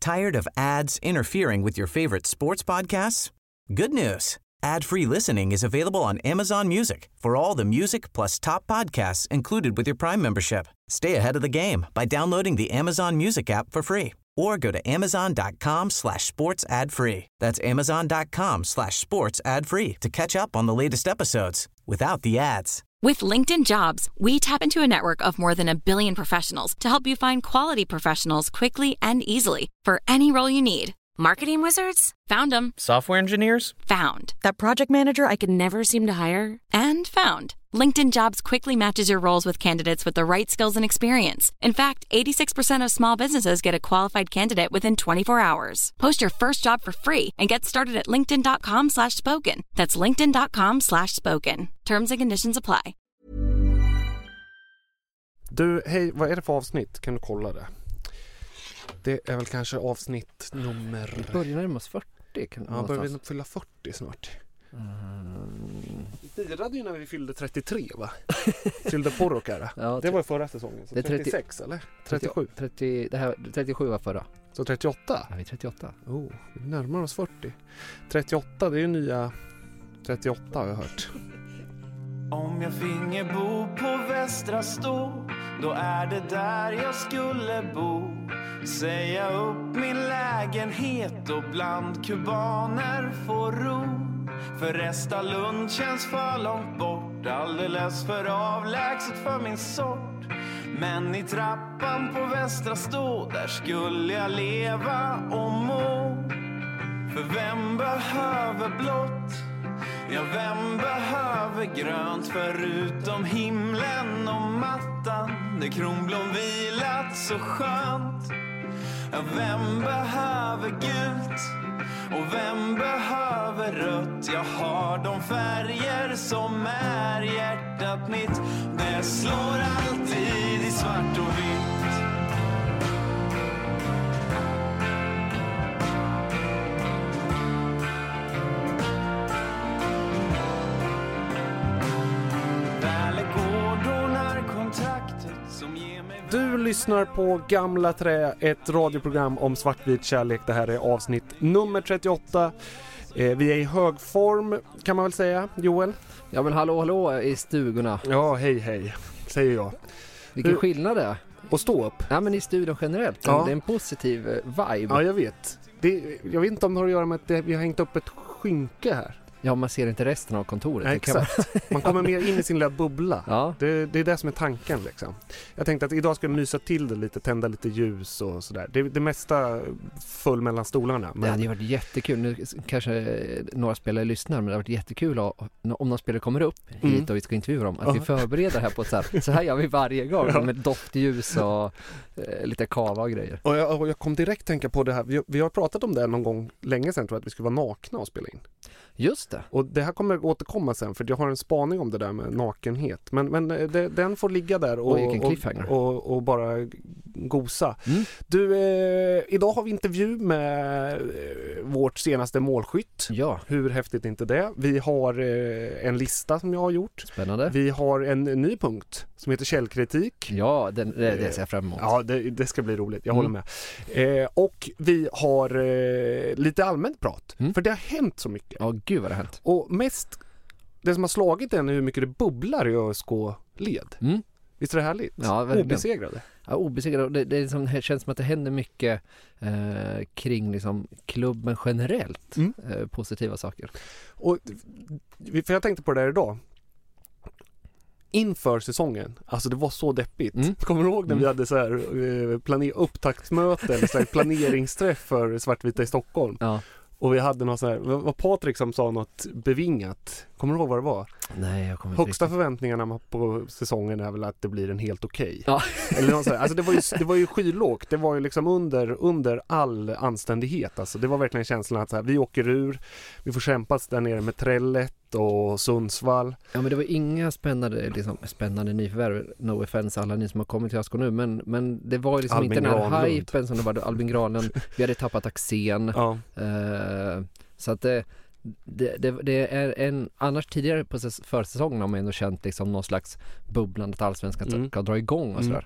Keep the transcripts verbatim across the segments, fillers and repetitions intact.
Tired of ads interfering with your favorite sports podcasts? Good news. Ad-free listening is available on Amazon Music for all the music plus top podcasts included with your Prime membership. Stay ahead of the game by downloading the Amazon Music app for free or go to amazon.com slash sports ad free. That's amazon.com slash sports ad free to catch up on the latest episodes without the ads. With LinkedIn Jobs, we tap into a network of more than a billion professionals to help you find quality professionals quickly and easily for any role you need. Marketing wizards? Found them. Software engineers? Found. That project manager I could never seem to hire? And found. LinkedIn Jobs quickly matches your roles with candidates with the right skills and experience. In fact, eighty-six percent of small businesses get a qualified candidate within twenty-four hours. Post your first job for free and get started at linkedin.com slash spoken. That's linkedin.com slash spoken. Terms and conditions apply. Du, hej, vad är det för avsnitt? Kan du kolla det? Det är väl kanske avsnitt nummer... Vi börjar närma oss fyrtio. Kan ja, börjar vi fylla fyrtio snart. Mm. Vi firade ju när vi fyllde trettiotre, va? Fyllde Porrokara. Ja, det var ju förra säsongen. Så det är trettiosex, trettio, eller? trettiosju. trettio, det här, trettiosju var förra. Så trettioåtta? Ja, vi är trettioåtta. Oh, vi närmar oss fyrtio. trettioåtta, det är ju nya trettioåtta har jag hört. Om jag finge bo på Västra Stå, då är det där jag skulle bo. Säga upp min lägenhet och bland kubaner få ro. För Restalund känns för långt bort, alldeles för avlägset för min sort. Men i trappan på Västra Stå, där skulle jag leva och må. För vem behöver blått? Ja, vem behöver grönt förutom himlen och mattan där kronblom vilat så skönt? Ja, vem behöver gult och vem behöver rött? Jag har de färger som är hjärtat mitt. Det slår alltid i svart och vitt. Du lyssnar på Gamla Trä, ett radioprogram om svartvit kärlek. Det här är avsnitt nummer trettioåtta. Eh, vi är i hög form, kan man väl säga, Joel? Ja, men hallå, hallå i stugorna. Ja, hej, hej, säger jag. Vilken Hur... skillnad det är. Och stå upp? Ja, men i studion generellt. Ja. Det är en positiv vibe. Ja, jag vet. Det, jag vet inte om det har att göra med att det, vi har hängt upp ett skynke här. Ja, man ser inte resten av kontoret. Ja, exakt. Man... man kommer mer in i sin lilla bubbla. Ja. Det, det är det som är tanken liksom. Jag tänkte att idag ska jag mysa till det lite, tända lite ljus och sådär. Det, det mesta full mellan stolarna. Men... Det hade varit jättekul. Nu kanske några spelare lyssnar, men det har varit jättekul att, om någon spelare kommer upp hit mm. och vi ska intervjua dem, att ja. vi förbereder här på ett sätt. Så här gör vi varje gång ja. med doftljus och eh, lite kava och grejer. Och jag, och jag kom direkt tänka på det här. Vi, vi har pratat om det någon gång länge sedan, tror jag, att vi skulle vara nakna och spela in. Just det. Och det här kommer återkomma sen, för jag har en spaning om det där med nakenhet. Men, men det, den får ligga där och, och, och, och bara gosa. Mm. Du, eh, idag har vi intervju med eh, vårt senaste målskytt. Ja. Hur häftigt är inte det? Vi har eh, en lista som jag har gjort. Spännande. Vi har en ny punkt som heter källkritik. Ja, den, det, det ser jag fram emot. Ja, det, det ska bli roligt. Jag mm. håller med. Eh, och vi har eh, lite allmänt prat. Mm. För det har hänt så mycket. Ja, gud vad det har hänt. Och mest, det som har slagit en är hur mycket det bubblar i ÖSK-led. Mm. Visst är det härligt? Ja, verkligen. Obesegrade. Ja, obesegrade. Det, det, liksom, det känns som att det händer mycket eh, kring liksom, klubben generellt. Mm. Eh, positiva saker. Och, för jag tänkte på det där idag. Inför säsongen, alltså det var så deppigt. Mm. Kommer du ihåg när mm. vi hade så här eh, planer- upptaktsmöte eller så här planeringsträff för Svartvita i Stockholm? Ja. Och vi hade något så här, vad Patrik som sa något bevingat. Kommer du ihåg vad det var? Nej, jag kommer inte. Högsta förväntningarna på säsongen är väl att det blir en helt okej. Ja. Eller något så här. Alltså det var ju det var ju skylågt. Det var ju liksom under under all anständighet. Alltså det var verkligen känslan att så här, vi åker ur. Vi får kämpas där nere med Trellet och Sundsvall. Ja, men det var inga spännande liksom spännande nyförvärv. No offense alla ni som har kommit till Asko nu, men men det var ju liksom Albin inte den här hypen som det var. Albin Granlund. Vi hade tappat Axén. Ja. Uh, så att det Det, det, det är en, annars tidigare på försäsongen har man ändå känt liksom någon slags bubblande att allsvenskan mm. ska dra igång och sådär.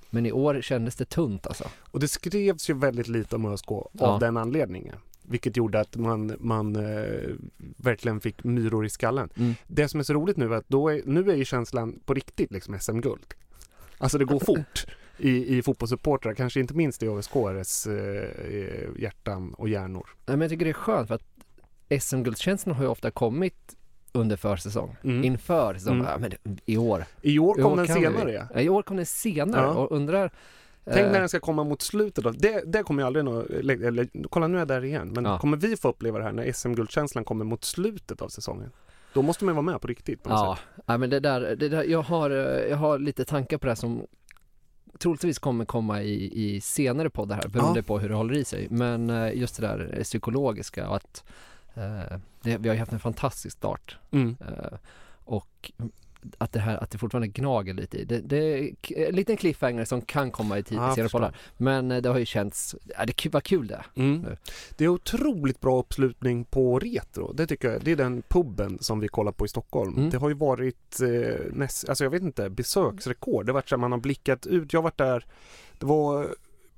Men i år kändes det tunt alltså. Och det skrevs ju väldigt lite om ÖSK av ja. den anledningen. Vilket gjorde att man, man eh, verkligen fick myror i skallen. Mm. Det som är så roligt nu är att då är, nu är ju känslan på riktigt liksom S M-guld. Alltså det går fort i, i fotbollssupportrar, kanske inte minst i ÖSK:s eh, hjärtan och hjärnor. Ja, men jag tycker det är skönt för att S M-guldkänslan har ju ofta kommit under försäsong. Mm. Inför säsong. Mm. Ja, men i år. I år kom I år den senare. Ja. Ja, i år kom den senare ja. och undrar... Tänk när den ska komma mot slutet då. Det, det kommer jag aldrig nå... Eller, kolla, nu är jag där igen. Men ja. kommer vi få uppleva det här när S M-guldkänslan kommer mot slutet av säsongen? Då måste man vara med på riktigt. På ja. ja, men det där... Det där jag, har, jag har lite tankar på det här som troligtvis kommer komma i, i senare poddar här. Beroende ja. på hur det håller i sig. Men just det där psykologiska och att Uh, det, vi har ju haft en fantastisk start mm. uh, och att det här att det fortfarande gnager lite i det, det är en liten cliffhanger som kan komma i tid ah, senare på det. Men uh, det har ju känts ja, det var kul det. Mm. Det är otroligt bra uppslutning på Retro. Det tycker jag, det är den puben som vi kollar på i Stockholm. Mm. Det har ju varit eh, näst, alltså jag vet inte, besöksrekord. Det har varit så att man har blickat ut. Jag har varit där, det var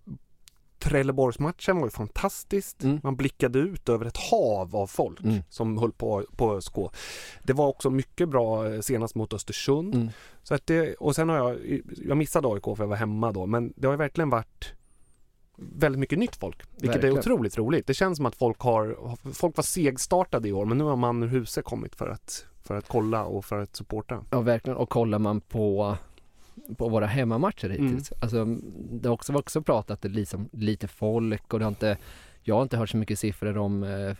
Trelleborgsmatchen var ju fantastiskt. Mm. Man blickade ut över ett hav av folk mm. som höll på på ÖSK. Det var också mycket bra senast mot Östersund. Mm. Så att det, och sen har jag jag missade A I K för jag var hemma då, men det har ju verkligen varit väldigt mycket nytt folk, vilket verkligen. är otroligt roligt. Det känns som att folk har folk var segstartade i år, men nu har man ur huset kommit för att för att kolla och för att supporta. Ja, verkligen. Och kollar man på på våra hemmamatcher hittills. Mm. Alltså, det har också, också pratat liksom, lite folk och det har inte, jag har inte hört så mycket siffror om eh,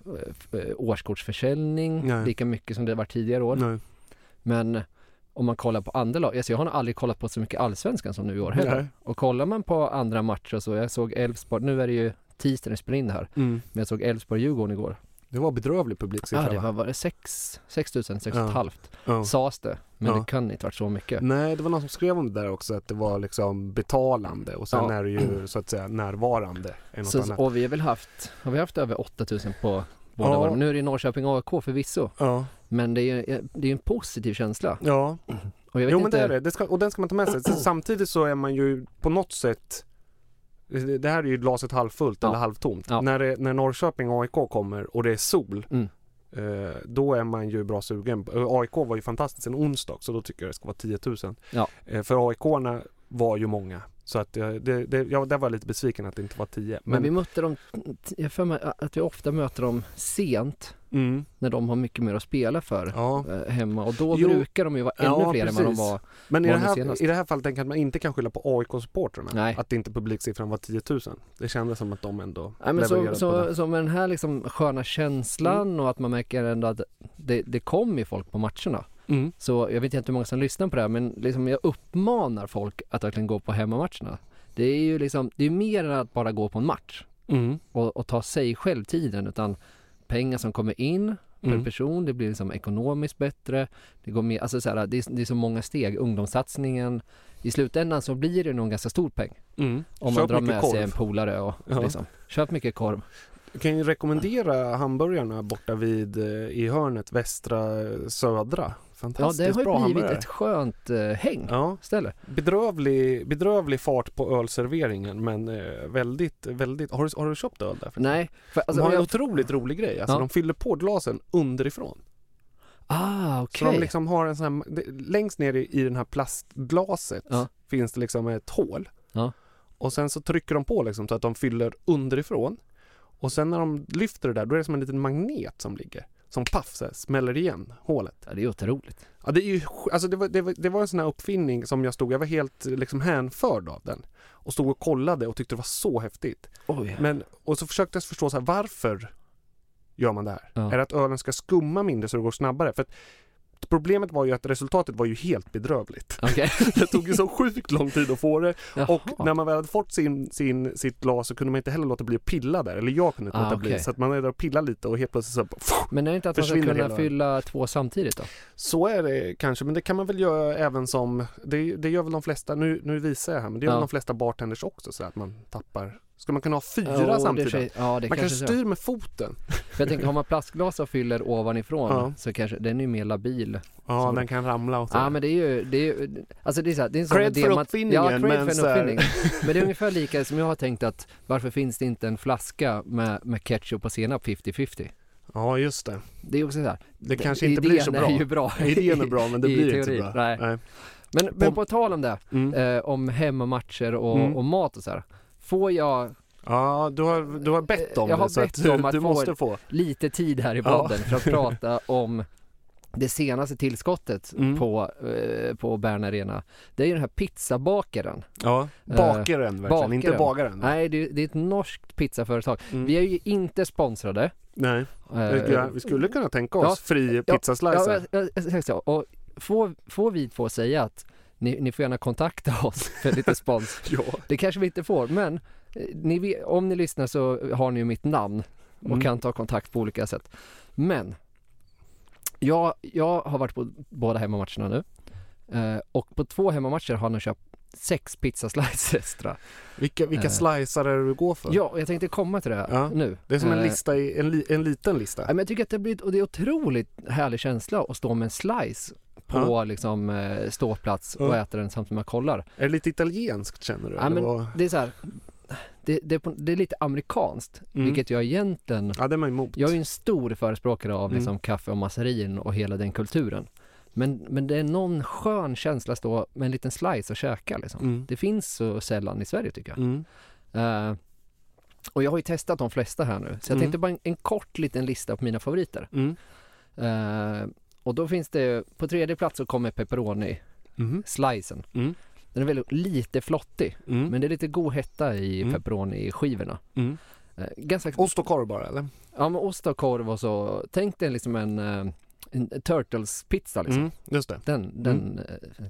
årskortsförsäljning Nej. lika mycket som det var tidigare år. Nej. Men om man kollar på andra lag, alltså jag har nog aldrig kollat på så mycket allsvenskan som nu i år heller. Nej. Och kollar man på andra matcher så, jag såg Elfsborg, nu är det ju tisdagen spelar in det här, mm. men jag såg Elfsborg-Djurgården igår. Det var bedrövlig publiksiffra. Ja, det var, var det sex tusen, sex och ett halvt ja. sades det. Men ja. det kan inte varit så mycket. Nej, det var någon som skrev om det där också, att det var liksom betalande och sen ja. är det ju så att säga närvarande. Så, och vi har väl haft, har vi haft över åtta tusen på båda ja. Nu är det i Norrköping A I K förvisso. Ja. Men det är ju det är en positiv känsla. Ja. Och jag vet jo, inte... men det är det. det ska, och den ska man ta med sig. Så samtidigt så är man ju på något sätt, det här är ju glaset halvfullt ja. eller halvtomt. Ja. När, det, när Norrköping A I K kommer och det är sol, mm. eh, då är man ju bra sugen. A I K var ju fantastiskt en onsdag, så då tycker jag det ska vara tio tusen. Ja. Eh, för A I K-arna var ju många. Så att det, det, ja, där var jag lite besviken att det inte var tio. Men, Men vi mötte dem, jag för mig att vi ofta möter dem sent mm. när de har mycket mer att spela för ja. eh, hemma. Och då jo. brukar de ju vara ännu ja, fler precis. än vad de var. Men i det, här, i det här fallet tänker jag att man inte kan skylla på A I K-supporterna. Att inte publiksiffran var tio tusen. Det kändes som att de ändå Nej, men så, så, så med den här liksom sköna känslan mm. och att man märker ändå att det, det kommer folk på matcherna. Mm. Så jag vet inte hur många som lyssnar på det här, men liksom jag uppmanar folk att verkligen gå på hemmamatcherna. Det är ju liksom, det är mer än att bara gå på en match mm. och, och ta sig själv tiden, utan pengar som kommer in per mm. person, det blir liksom ekonomiskt bättre. Det går mer, alltså så här, det, är, det är så många steg. Ungdomssatsningen, i slutändan så blir det nog en ganska stor peng. Mm. Om man köp drar med korv. sig en polare och ja. liksom, köp mycket korv. Jag kan ju rekommendera hamburgarna borta vid i hörnet västra södra. Fantastiskt ja, det har bra ju blivit hamburgare. Ett skönt eh, häng ja. ställe. Bedrövlig, bedrövlig fart på ölserveringen, men eh, väldigt, väldigt... Har du, har du köpt öl där? Nej. För, alltså, de har jag... en otroligt rolig grej. Alltså, ja. De fyller på glasen underifrån. Ah, okej. Okay. Så de liksom har en sån här... Längst ner i, i den här plastglaset ja. finns det liksom ett hål. Ja. Och sen så trycker de på liksom, så att de fyller underifrån. Och sen när de lyfter det där, då är det som en liten magnet som ligger. Som paff så här, smäller igen hålet. Ja, det är otroligt. Ja, det är ju, alltså det var, det var, det var en sån här uppfinning som jag stod, jag var helt liksom hänförd av den. Och stod och kollade och tyckte det var så häftigt. Oj. Men, och så försökte jag förstå så här, varför gör man det här? Ja. Är det att ölen ska skumma mindre så det går snabbare? För att problemet var ju att resultatet var ju helt bedrövligt. Okay. Det tog ju så sjukt lång tid att få det. Jaha. Och när man väl hade fått sin, sin, sitt glas så kunde man inte heller låta bli att pilla där. Eller jag kunde inte ah, låta okay. bli. Så att man är där och pillar lite och helt plötsligt så pff, men är det inte att man ska kunna hela... fylla två samtidigt då? Så är det kanske, men det kan man väl göra även som, det, det gör väl de flesta, nu, nu visar jag här, men det gör ja. väl de flesta bartenders också så att man tappar. Ska man kunna ha fyra oh, samtidigt? Ja, det man kanske styr med foten. För jag tänker, har man plastglas och fyller ovanifrån ja. så kanske den är mer labil. Ja, så den kan ramla och så. Ja, men det är ju, det är ju alltså det är så här, det är en sån cred för uppfinningen. Ja, cred men, för en uppfinning. Men det är ungefär lika som jag har tänkt att varför finns det inte en flaska med, med ketchup och senap femtio femtio? Ja, just det. Det är också så här. Det kanske inte blir så bra. Är ju bra. Idén är bra, men det blir inte så bra. Nej. Nej. Men, men på tal om det, mm. eh, om hemmamatcher och, mm. och mat och så här. Får jag... Ja, du har, du har bett om jag det, har så bett att om att du få måste få lite tid här i podden ja. för att prata om det senaste tillskottet mm. på, eh, på Bern Arena. Det är ju den här pizzabakaren. Ja, bakaren uh, verkligen, bakaren. Inte bagaren. Nej, det, det är ett norskt pizzaföretag. Mm. Vi är ju inte sponsrade. Nej, uh, vi skulle kunna tänka oss ja, fri pizzaslicer. Ja, ja, ja, och får, får vi få säga att ni, ni får gärna kontakta oss för lite spons. ja. Det kanske vi inte får, men ni, om ni lyssnar så har ni ju mitt namn och mm. kan ta kontakt på olika sätt. Men jag, jag har varit på båda hemmamatcherna nu eh, och på två hemmamatcher har jag köpt sex pizzaslices. Vilka, vilka eh, slicer är det du går för? Ja, jag tänkte komma till det ja, nu. Det är som en lista i, en, li, en liten lista. Men jag tycker att det blir, och det är otroligt härlig känsla att stå med en slice på ja. liksom eh, ståplats och ja. äta den samtidigt som man kollar. Är det lite italienskt, känner du? Ja, men var... det är så här, det, det, det är lite amerikanskt, mm. vilket jag egentligen... Ja, det är man emot. Jag är en stor förespråkare av liksom, mm. kaffe och massarin och hela den kulturen. Men, men det är någon skön känsla att stå med en liten slice och käka. Liksom. Mm. Det finns så sällan i Sverige, tycker jag. Mm. Uh, och jag har ju testat de flesta här nu. Så jag mm. tänkte bara en, en kort liten lista på mina favoriter. Mm. Uh, och då finns det... På tredje plats så kommer pepperoni. Mm. Slicen. Mm. Den är väldigt lite flottig. Mm. Men det är lite god hetta i mm. pepperoni-skivorna. Mm. Uh, ganska... Ost och korv bara, eller? Ja, men ost och korv och så... Tänk dig liksom en... Uh, en Turtles pizza liksom. Mm, just det. Den, den, mm. äh,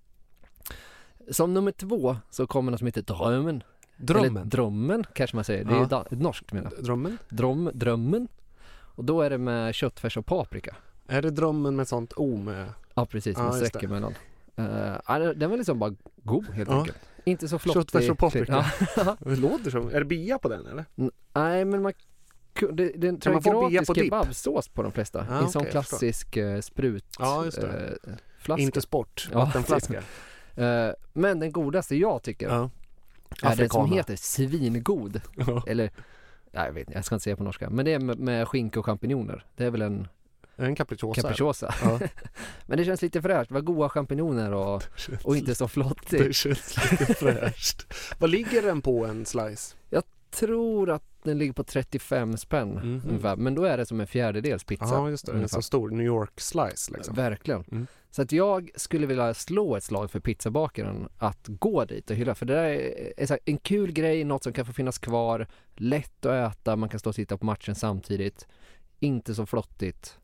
som nummer två så kommer något som heter Drömmen. Drömmen? Eller Drömmen kanske man säger. Det ja. är da- norskt menar jag. Drömmen? Dröm, drömmen. Och då är det med köttfärs och paprika. Är det drömmen med sånt o med? Ja, precis. Med ja, streck emellan. Uh, den var liksom bara god helt ja. enkelt. Inte så flott. Köttfärs och paprika. Ja. Det låter som. Är det bia på den eller? N- nej, men man Det, det är en gratis kebabsås på de flesta. Ah, en sån okay, klassisk uh, sprut ja, just det. Uh, flaska. Inte sport, vattenflaska. uh, men den godaste jag tycker ja. är den som heter svingod. Ja. Eller, jag vet jag ska inte säga på norska. Men det är med, med skinka och champinjoner. Det är väl en En capricciosa. capricciosa. Ja. Men det känns lite fräscht. Vad goda champinjoner och, och inte så flottigt. Det känns lite fräscht. Vad ligger den på en slice? Jag tror att den ligger på trettiofem spänn mm-hmm. ungefär. Men då är det som en fjärdedels pizza. Ja, just det. En så stor New York slice liksom. Verkligen. Mm. Så att jag skulle vilja slå ett slag för pizzabakaren att gå dit och hylla. För det där är, är så här, en kul grej, något som kan få finnas kvar. Lätt att äta, man kan stå och titta på matchen samtidigt. Inte så flottigt.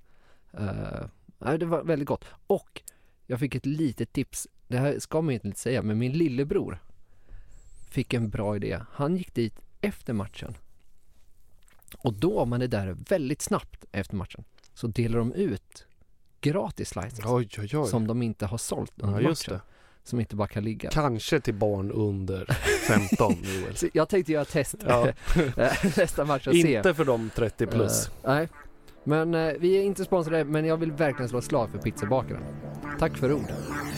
Uh, det var väldigt gott. Och jag fick ett litet tips. Det här ska man ju inte säga, men min lillebror fick en bra idé. Han gick dit efter matchen. Och då, om man är där väldigt snabbt efter matchen, så delar de ut gratis slices. Oj, oj, oj. Som de inte har sålt under ja, just matchen. Det. Som inte bara kan ligga. Kanske till barn under femton. Så jag tänkte göra test ja. nästa match och inte se. För de trettio plus. Uh, nej. Men uh, vi är inte sponsrade, men jag vill verkligen slå slag för pizzabakaren. Tack för ord.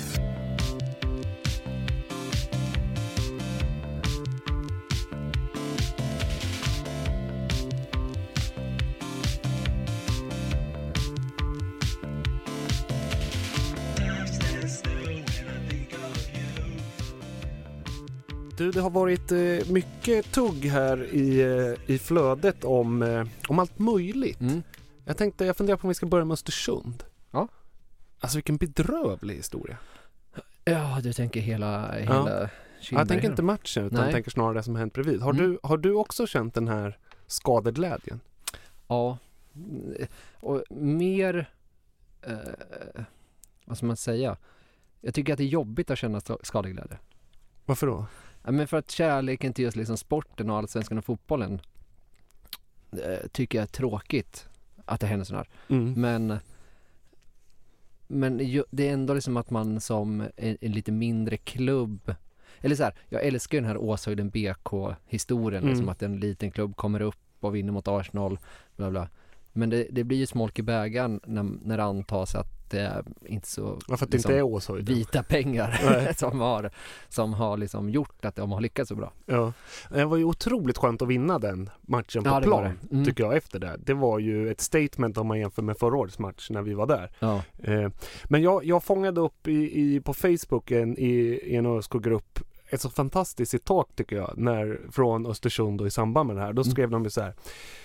Du, det har varit eh, mycket tugg här i, eh, i flödet om, eh, om allt möjligt. Mm. Jag tänkte, jag funderar på om vi ska börja med Östersund. Ja. Alltså vilken bedrövlig historia. Ja, du tänker hela, hela ja. Jag tänker inte matchen, utan jag tänker snarare det som hänt bredvid. Har, mm. du, har du också känt den här skadeglädjen? Ja. Och mer, eh, vad ska man säga? Jag tycker att det är jobbigt att känna skadeglädje. Varför då? Ja, men för att kärleken till just liksom sporten och allsvenskan och fotbollen eh, tycker jag är tråkigt att det händer sådär. Mm. Men men ju, det är ändå liksom att man som en, en lite mindre klubb, eller så här, jag älskar den här Åshöjden B K-historien, mm. liksom att en liten klubb kommer upp och vinner mot Arsenal, bla bla. Men det, det blir ju smolk i bägaren när, när det antas att det är inte så ja, för att det liksom, inte är Åshöjden. Vita pengar som har, som har liksom gjort att de har lyckats så bra. Ja. Det var ju otroligt skönt att vinna den matchen på ja, plan, mm. tycker jag, efter det. Det var ju ett statement om man jämför med förra årets match när vi var där. Ja. Eh, men jag, jag fångade upp i, i, på Facebook en, i, i en ÖSK-grupp ett så fantastiskt citat, tycker jag, när, från Östersund och i samband med det här. Då skrev mm. de ju så här: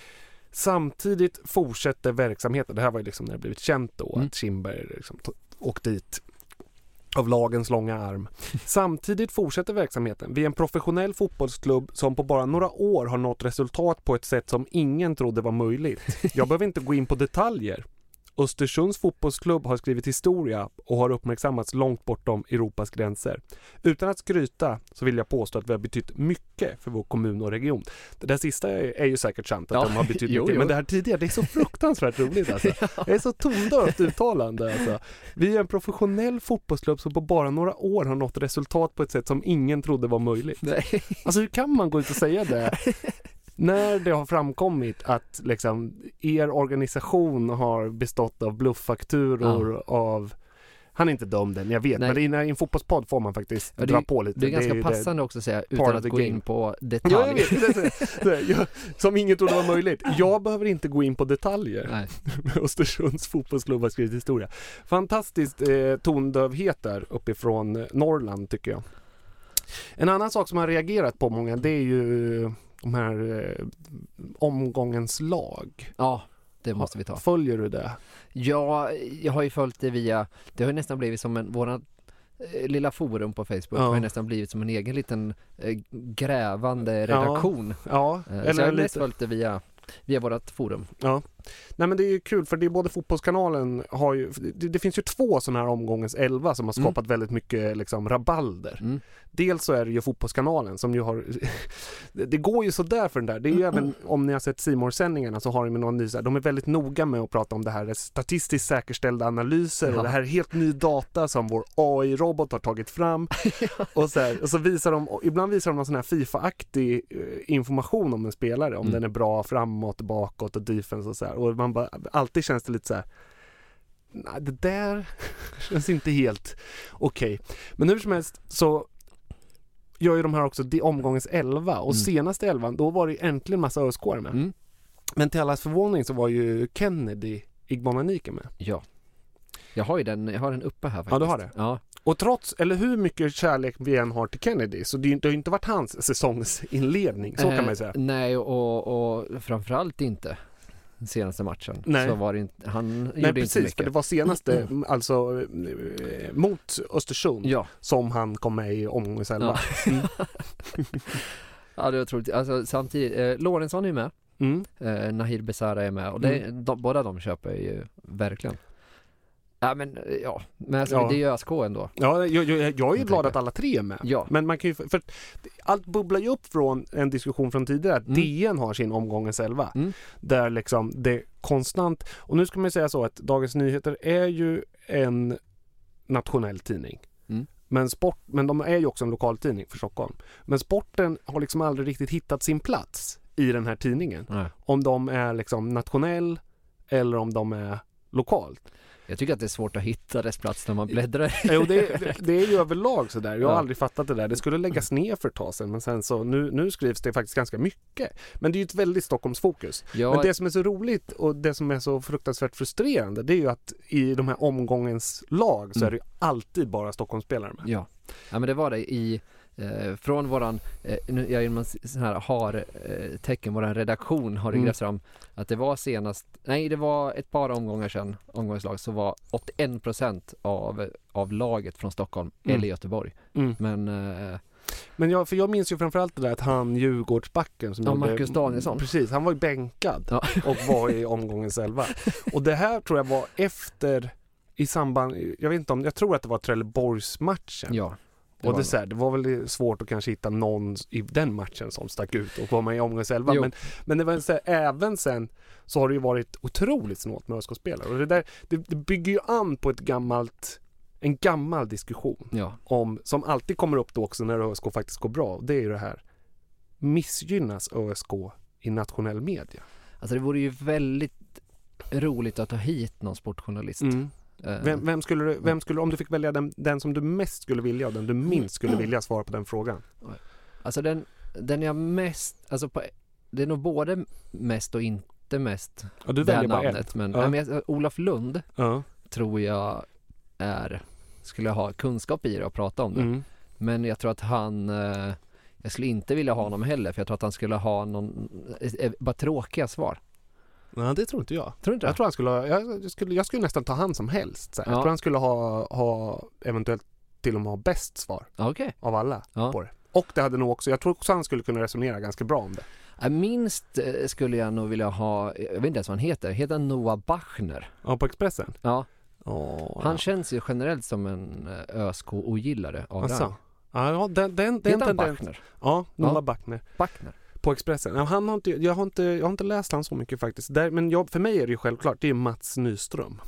samtidigt fortsätter verksamheten. Det här var ju liksom när det blivit känt då mm. att Kindberg liksom åkte dit av lagens långa arm. Samtidigt fortsätter verksamheten. Vi är en professionell fotbollsklubb som på bara några år har nått resultat på ett sätt som ingen trodde var möjligt. Jag behöver inte gå in på detaljer. Östersunds fotbollsklubb har skrivit historia och har uppmärksammats långt bortom Europas gränser. Utan att skryta så vill jag påstå att vi har betytt mycket för vår kommun och region. Det där sista är, är ju säkert sant att ja. de har betytt jo, mycket. Jo. Men det här tidigare, det är så fruktansvärt roligt alltså. ja. Det är så tondövt uttalande alltså. Vi är en professionell fotbollsklubb som på bara några år har nått resultat på ett sätt som ingen trodde var möjligt. Nej. Alltså hur kan man gå ut och säga det? När det har framkommit att liksom, er organisation har bestått av blufffakturor ja. av... Han är inte dömd den, jag vet. Nej. Men i en fotbollspodd får man faktiskt ja, det, dra på lite. Det är ganska det är passande det, också att säga utan att gå in på detalj. Ja, jag vet. Det, det, jag, som ingen trodde var möjligt. Jag behöver inte gå in på detaljer. Nej. Östersunds fotbollsklubb har skrivit historia. Fantastiskt eh, tondövhet där uppifrån Norrland, tycker jag. En annan sak som har reagerat på många, det är ju... de här eh, omgångens lag. Ja, det måste vi ta. Följer du det? Ja, jag har ju följt det via, det har ju nästan blivit som en, våra eh, lilla forum på Facebook ja. har ju nästan blivit som en egen liten eh, grävande redaktion. Ja, ja. Eh, eller så jag har mest följt det via, via vårat forum. Ja. Nej, men det är ju kul för det är både fotbollskanalen har ju, det, det finns ju två sådana här omgångens elva som har skapat mm. väldigt mycket liksom rabalder. Mm. Dels så är det ju fotbollskanalen som ju har det går ju så där för den där. Det är ju mm. även om ni har sett C More-sändningarna så har de med någon ny så här, de är väldigt noga med att prata om det här statistiskt säkerställda analyser ja. och det här är helt ny data som vår A I-robot har tagit fram. och, så här, och så visar de, ibland visar de någon sån här FIFA-aktig information om en spelare, om mm. den är bra framåt, bakåt och defense och så här. Och man bara, alltid känns det lite så här, nej, det där känns inte helt okej. Okay. Men hur som helst så gör ju de här också de omgångens elva och mm. senaste elvan, då var det äntligen massa öskåre med. Mm. Men till allas förvåning så var ju Kennedy Igbonanike med. Ja. Jag har ju den, jag har den uppe här faktiskt. Ja, du har det. Ja. Och trots, eller hur mycket kärlek vi än har till Kennedy, så det, det har ju inte varit hans säsongsinledning, så eh, kan man ju säga. Nej, och, och framförallt inte senaste matchen. Nej. Så var det inte, han Nej, gjorde precis, inte mycket. För det var senaste, mm. alltså mot Östersund ja. som han kom med i omgångens elva. Ja. Mm. ja, det var otroligt. Alltså, samtidigt, eh, Lorentzon är med. Mm. Eh, Nahir Besara är med. Och det, mm. de, båda de köper ju verkligen. Ja, men ja, men alltså, ja. det är ju ÖSK ändå. Ja, jag, jag, jag är ju glad att alla tre är med. Ja. Men man kan ju, för allt bubblar ju upp från en diskussion från tidigare att mm. D N har sin omgångens elva. Mm. Där liksom det konstant, och nu ska man ju säga så att Dagens Nyheter är ju en nationell tidning. Mm. Men, sport, men de är ju också en lokaltidning för Stockholm. Men sporten har liksom aldrig riktigt hittat sin plats i den här tidningen. Nej. Om de är liksom nationell eller om de är lokalt. Jag tycker att det är svårt att hitta dess plats när man bläddrar. Jo, det, det, det är ju överlag så där. Jag har ja. aldrig fattat det där. Det skulle läggas ner för ett tag sedan, men sen så nu, nu skrivs det faktiskt ganska mycket. Men det är ju ett väldigt Stockholmsfokus. Ja. Men det som är så roligt och det som är så fruktansvärt frustrerande, det är ju att i de här omgångens lag så mm. är det ju alltid bara Stockholmsspelare med. Ja, ja men det var det i Eh, från våran eh, nu, jag genom sån här har eh, tecken våran redaktion har det mm. fram att det var senast nej det var ett par omgångar sedan omgångslag så var åttioen procent av av laget från Stockholm mm. eller Göteborg. Mm. Men eh, men jag, för jag minns ju framförallt det där att han Djurgårdsbacken som ja, Marcus Danielsson. Precis, han var ju bänkad ja. och var i omgångens elva. Och det här tror jag var efter i samband, jag vet inte om, jag tror att det var Trelleborgsmatchen. Ja. Det och det, så här, det var väl svårt att kanske hitta någon i den matchen som stack ut och var med i omgångens elva. Men, men det var så här, även sen så har det ju varit otroligt snålt med ÖSK-spelare. Och det, där, det, det bygger ju an på ett gammalt, en gammal diskussion ja. om, som alltid kommer upp då också när ÖSK faktiskt går bra. Det är ju det här, missgynnas ÖSK i nationell media? Alltså det vore ju väldigt roligt att ta hit någon sportjournalist. Mm. Vem, vem, skulle du, vem skulle, om du fick välja den, den som du mest skulle vilja och den du minst skulle vilja svara på den frågan? Alltså den, den jag mest, alltså på, det är nog både mest och inte mest ja, du det väljer namnet. Men, ja. men Olof Lund ja. tror jag är, skulle ha kunskap i det och prata om det. Mm. Men jag tror att han, eh, jag skulle inte vilja ha honom heller, för jag tror att han skulle ha någon, eh, bara tråkiga svar. Nej, det tror inte jag. Tror inte jag tror han skulle, jag skulle jag skulle nästan ta han som helst. Så ja. Jag tror han skulle ha, ha eventuellt till och med ha bäst svar okay. av alla ja. på det. Och det hade nog också, jag tror också han skulle kunna resonera ganska bra om det. Minst skulle jag nog vilja ha, jag vet inte ens vad han heter, heter Noah Bachner. Ja, på Expressen? Ja. Oh, han ja. känns ju generellt som en ÖSK-ogillare av alltså. rang. Ja, den, den, den, heter han den, Bachner? Ja, Noah ja. Bachner. Bachner. På Expressen. Ja, han har inte, jag, har inte, jag har inte läst han så mycket faktiskt. Där, men jag, för mig är det ju självklart, det är Mats Nyström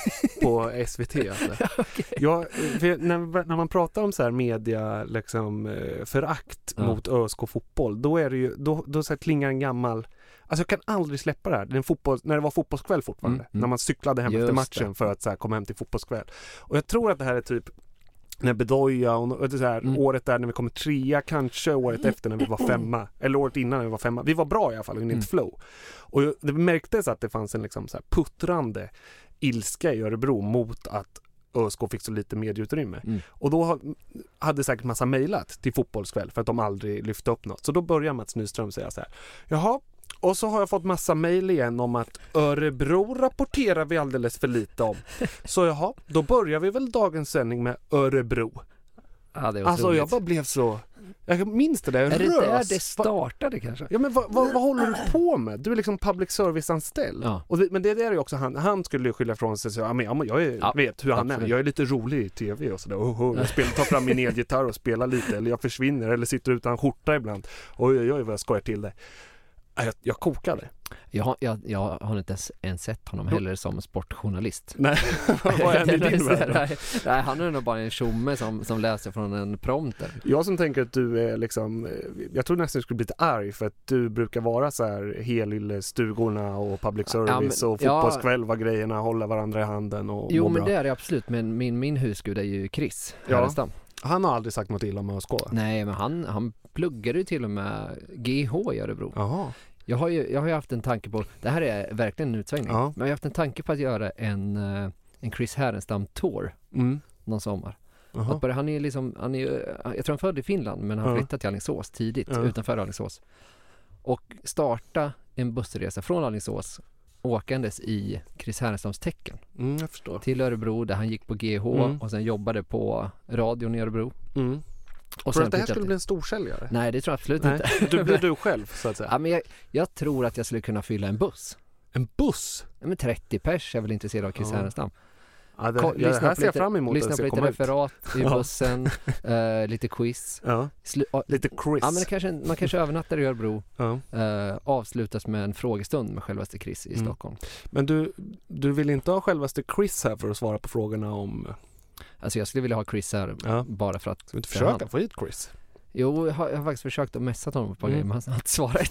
på S V T. Alltså. okay. jag, när, när man pratar om så här media liksom, förakt ja. mot ÖSK fotboll, då är det ju, då, då så här klingar en gammal, alltså jag kan aldrig släppa det här. Den fotboll, när det var fotbollskväll fortfarande. Mm, mm. När man cyklade hem Just efter matchen det. för att så här, komma hem till fotbollskväll. Och jag tror att det här är typ när Bedoya och det så här, mm. året där när vi kommer trea, kanske året efter när vi var femma, eller året innan när vi var femma. Vi var bra i alla fall, in i ett flow. Och det märktes att det fanns en liksom så här puttrande ilska i Örebro mot att ÖSK fick så lite medieutrymme. Mm. Och då hade säkert massa mejlat till fotbollskväll för att de aldrig lyfte upp något. Så då börjar Mats Nyström säga så här: jaha, och så har jag fått massa mejl igen om att Örebro rapporterar vi alldeles för lite om. Så jaha, då börjar vi väl dagens sändning med Örebro. Ja, det alltså jag bara blev så... Jag minns det där. Är rös. det där det startade kanske? Ja, men vad, vad, vad håller du på med? Du är liksom public service-anställd. Ja. Och det, men det där är ju också han, han skulle ju skylla från sig. Så, ja, men, ja, men jag är, ja, vet hur han absolut. är. Jag är lite rolig i tv och sådär. Oh, oh, jag spelar, tar fram min elgitarr och spelar lite. Eller jag försvinner eller sitter utan skjorta ibland. Oj, oj, oj, vad jag skojar till det. Jag, jag kokade. Jag har, jag, jag har inte ens, ens sett honom heller som sportjournalist. Nej, vad är det din värld? Nej, han är nog bara en tjomme som, som läser från en prompter. Jag som tänker att du är liksom, jag tror nästan du skulle bli lite arg för att du brukar vara så här helylle stugorna och public service ja, men, och fotbollskväll, vad grejerna, hålla varandra i handen och Jo, men bra. det är det absolut, men min, min husgud är ju Chris Härenstam. Ja. Han har aldrig sagt något illa om ÖSK. Nej, men han, han pluggade ju till och med G H i Örebro. Jaha. Jag har ju jag har ju haft en tanke på, det här är verkligen en utsvängning, ja. men jag har haft en tanke på att göra en, en Chris Härenstam tour mm. någon sommar. Att bara, han är liksom, han är, jag tror han född i Finland, men han ja. flyttade till Alingsås tidigt, ja. utanför Alingsås. Och starta en bussresa från Alingsås åkandes i Chris Härenstams tecken. Mm, jag förstår. Till Örebro där han gick på G H mm. och sen jobbade på radion i Örebro. Mm. Och tror du att det här skulle bli en storsäljare? Nej, det tror jag absolut Nej. inte. Du blir du själv, så att säga. Ja, men jag, jag tror att jag skulle kunna fylla en buss. En buss? Ja, men trettio pers är väl intresserad av Chris ja. Härenstam. Ja, det, Ko- ja, det här ser jag fram emot. Lyssna på lite referat ut. i bussen, uh, lite quiz. Ja. Slu- uh, lite quiz. Ja, men det kanske, man kanske övernattar i Örebro. Ja. Uh, avslutas med en frågestund med självaste Chris i mm. Stockholm. Men du, du vill inte ha självaste Chris här för att svara på frågorna om... Alltså jag skulle vilja ha Chris här ja. bara för att... Ska vi inte försöka få hit Chris? Jo, jag har, jag har faktiskt försökt att messa honom på mm. grejer, men han har inte svarat.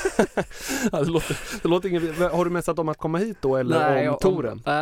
ja, det låter, det låter ingen, har du messat om att komma hit då, eller Nej, om touren? Äh,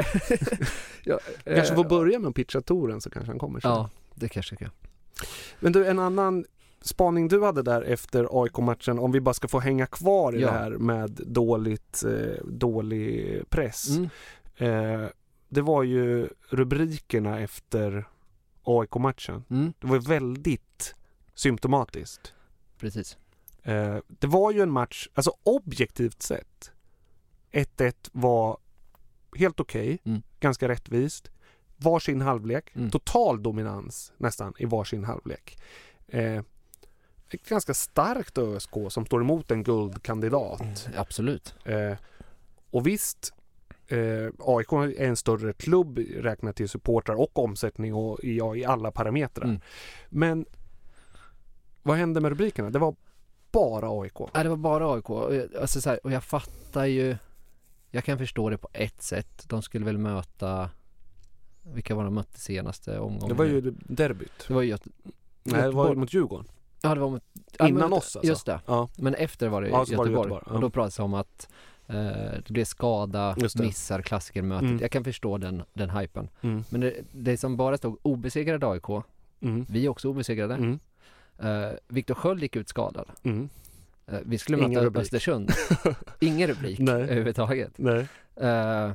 ja, kanske får börja med att pitcha touren, så kanske han kommer sen. Ja, det kanske kan. Men du, en annan spaning du hade där efter A I K-matchen, om vi bara ska få hänga kvar i ja. det här med dåligt, eh, dålig press. Mm. Eh, det var ju rubrikerna efter A I K-matchen. Mm. Det var väldigt symptomatiskt. Precis. Eh, det var ju en match, alltså objektivt sett, ett ett var helt okej, okay, mm. ganska rättvist. Varsin halvlek, mm. total dominans nästan i varsin halvlek. Eh, ett ganska starkt ÖSK som står emot en guldkandidat. Mm, absolut. Eh, och visst, eh, A I K är en större klubb räknat till supportrar och omsättning och i, ja, i alla parametrar. Mm. Men vad hände med rubrikerna? Det var bara A I K. Ja, det var bara A I K. Alltså, så här, och jag fattar ju, jag kan förstå det på ett sätt. De skulle väl möta, vilka var de mötte senaste omgången? Det var ju derbyt. Det var ju Göte... Nej, det var ju mot Djurgården. Ja, det var mot... Innan ja, oss alltså. Just det. Ja. Men efter var det ja, Göteborg. Var det Göteborg. Ja. Och då pratade det om att Uh, det blir skada, det. missar klassikermötet. Mm. Jag kan förstå den, den hypen. Mm. Men det, det som bara stod obesegrade A I K, mm. vi är också obesegrade. Mm. Uh, Viktor Sköld gick ut skadad. Mm. Uh, vi skulle Ingen möta rubrik. Östersund. Ingen rubrik överhuvudtaget. Nej. Uh,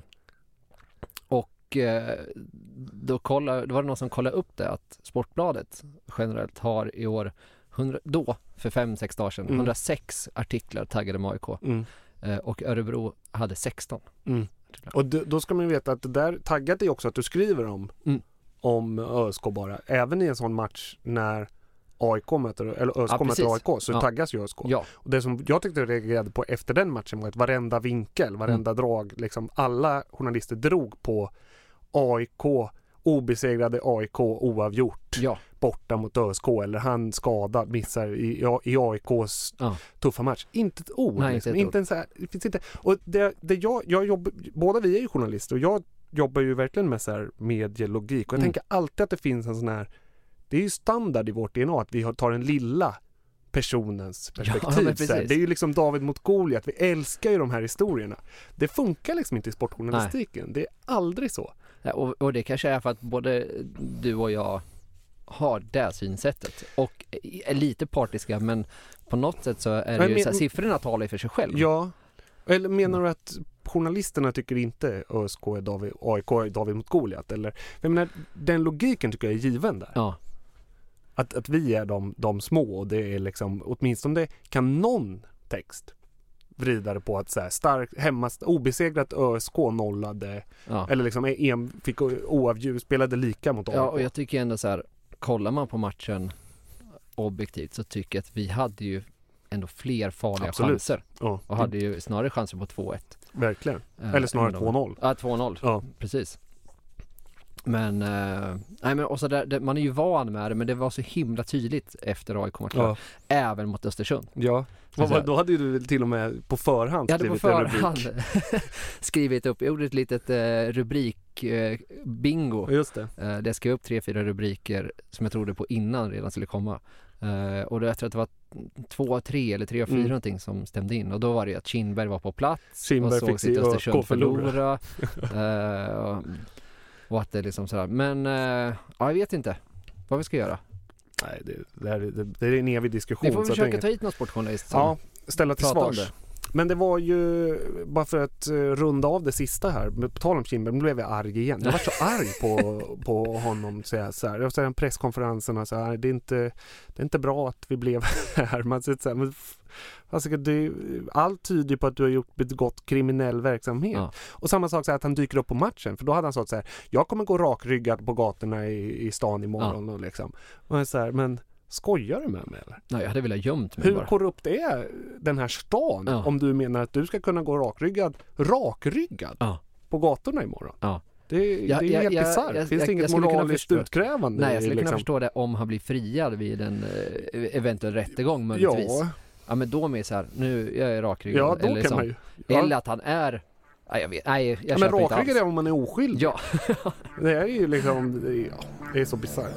och uh, då, kolla, då var det någon som kollade upp det att Sportbladet generellt har i år hundra, då för fem sex dagar sedan mm. hundrasex artiklar taggade med A I K. Mm. Uh, och Örebro hade sexton. Mm. Och d- då ska man ju veta att det där taggat är också att du skriver om mm. om ÖSK bara. Även i en sån match när A I K möter, eller ÖSK ja, möter A I K så ja. taggas ju ÖSK. Ja. Och det som jag tyckte jag reagerade på efter den matchen var att varenda vinkel, varenda mm. drag, liksom alla journalister drog på A I K, obesegrade A I K oavgjort ja. borta mot ÖSK eller han skadad, missar i, i A I K:s ja. tuffa match. Inte ett ord. Nej, liksom. inte, ett inte ord. En så här, det finns inte. Och det, det jag, jag jobbar, båda vi är ju journalister och jag jobbar ju verkligen med så här medielogik och jag mm. tänker alltid att det finns en sån här, det är ju standard i vårt D N A att vi tar en lilla personens perspektiv. Ja, så här. Det är ju liksom David mot Goliat. Vi älskar ju de här historierna. Det funkar liksom inte i sportjournalistiken. Nej. Det är aldrig så. Ja, och, och det kanske är för att både du och jag har det synsättet och är lite partiska, men på något sätt så är det men, ju så här, siffrorna talar för sig själv. Ja. Eller menar du att journalisterna tycker inte ÖSK är David, A I K är David mot Goliat? Eller, jag menar, den logiken tycker jag är given där. Ja. Att, att vi är de, de små och det är liksom, åtminstone kan någon text vrida på att så här, starkt, hemma, obesegrat ÖSK nollade ja. eller liksom en, fick oavgjort, spelade lika mot A I K. Ja, och jag tycker ändå så här, kollar man på matchen objektivt så tycker jag att vi hade ju ändå fler farliga Absolut. chanser. Ja. Och hade ju snarare chanser på två ett. Verkligen. Eller snarare två noll. Ja, två noll. Ja. Precis. Men, eh, nej men och så där, det, man är ju van med det, men det var så himla tydligt efter A I K-matchen. Ja. Även mot Östersund. Ja. Vad, då hade du till och med på förhand skrivit en rubrik. Jag hade på förhand skrivit upp, jag gjorde ett litet eh, rubrik eh, bingo. Just det. Eh, där jag skrev upp tre, fyra rubriker som jag trodde på innan redan skulle komma. Uh, och då jag tror att det var två, tre eller tre och fyra mm. någonting som stämde in. Och då var det att Kindberg var på plats Kindberg och såg sitt Östersund förlora. uh, och, och att det liksom sådär. Men uh, ja, jag vet inte vad vi ska göra. Nej, det, det, är, det, det är en evig diskussion. Vi får försöka tänker... ta hit någon sportjournalist. Ja, ställa till svars. Men det var ju, bara för att uh, runda av det sista här, på tal om Kindberg, nu blev jag arg igen. Jag var så arg på, på honom. Så jag, så här, jag säger en presskonferensen och så här, det är inte, det är inte bra att vi blev här. Man säger så här, men, alltså, det, allt tyder på att du har gjort begått kriminell verksamhet. Ja. Och samma sak så här, att han dyker upp på matchen, för då hade han sagt så här, jag kommer gå rakryggad på gatorna i, i stan imorgon. Ja. Och liksom. Och så här, men skojar du med mig eller? Nej, jag hade velat gömt mig Hur bara. korrupt är den här stan ja. om du menar att du ska kunna gå rakryggad rakryggad ja. på gatorna imorgon? Ja. Det, ja, det är ja, helt ja, bisarrt. Ja, Finns det inget moraliskt utkrävande? Nej, jag skulle liksom... kunna förstå det om han blir friad vid en eh, eventuell rättegång möjligtvis. Ja. Ja, men då med så här, nu jag är rakryggad. Ja, då eller, kan man ju. Ja. Eller att han är... Nej, jag vet. Nej, jag ja, men rakryggad är om man är oskyldig. Ja. Det är ju liksom... Ja, det är så bisarrt.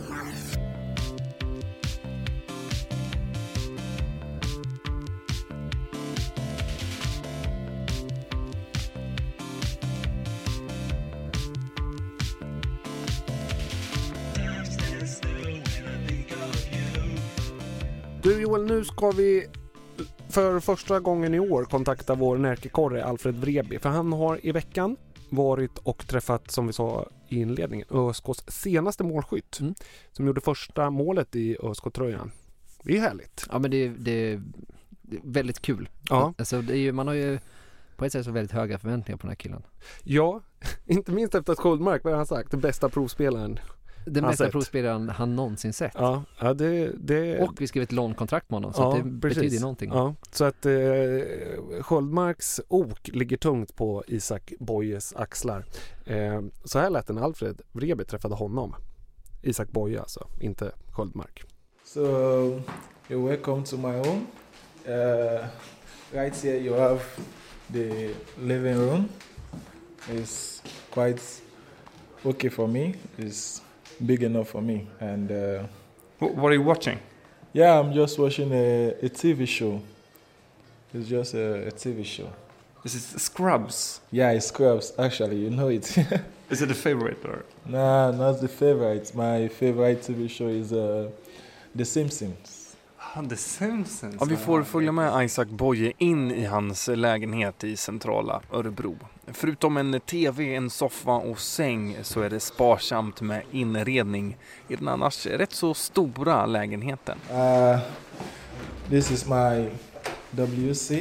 Du Joel, nu ska vi för första gången i år kontakta vår närkekorre Alfred Vreby. För han har i veckan varit och träffat, som vi sa i inledningen, ÖSKs senaste målskytt. Mm. Som gjorde första målet i ÖSK-tröjan. Det är härligt. Ja, men det är, det är, det är väldigt kul. Ja. Alltså, det är ju, man har ju på ett sätt så väldigt höga förväntningar på den här killen. Ja, inte minst efter att Sköldmark, vad har han sagt, den bästa provspelaren. Den bästa provspelaren han någonsin sett. Ja, ja det, det... Och vi skrev ett lånkontrakt med honom, så ja, det precis. betyder någonting. Ja, så att eh, Sköldmarks ok ligger tungt på Isak Boyes axlar. Eh, så här lät en Alfred Vreby träffade honom. Isak Boye alltså, inte Sköldmark. So, you're welcome to my home. Uh, right here you have the living room. It's quite okay for me. It's big enough for me. And uh, what are you watching? Yeah, I'm just watching a, a T V show. It's just a, a T V show. Is it Scrubs? Yeah, it's Scrubs. Actually, you know it. Is it a favorite or? Nah, not the favorite. My favorite T V show is uh, The Simpsons. Ah, The Simpsons. Ja, vi får följa med Isaac Boye in i hans lägenhet i centrala Örebro. Förutom en tv, en soffa och säng så är det sparsamt med inredning i den annars rätt så stora lägenheten. Uh, this is my W C.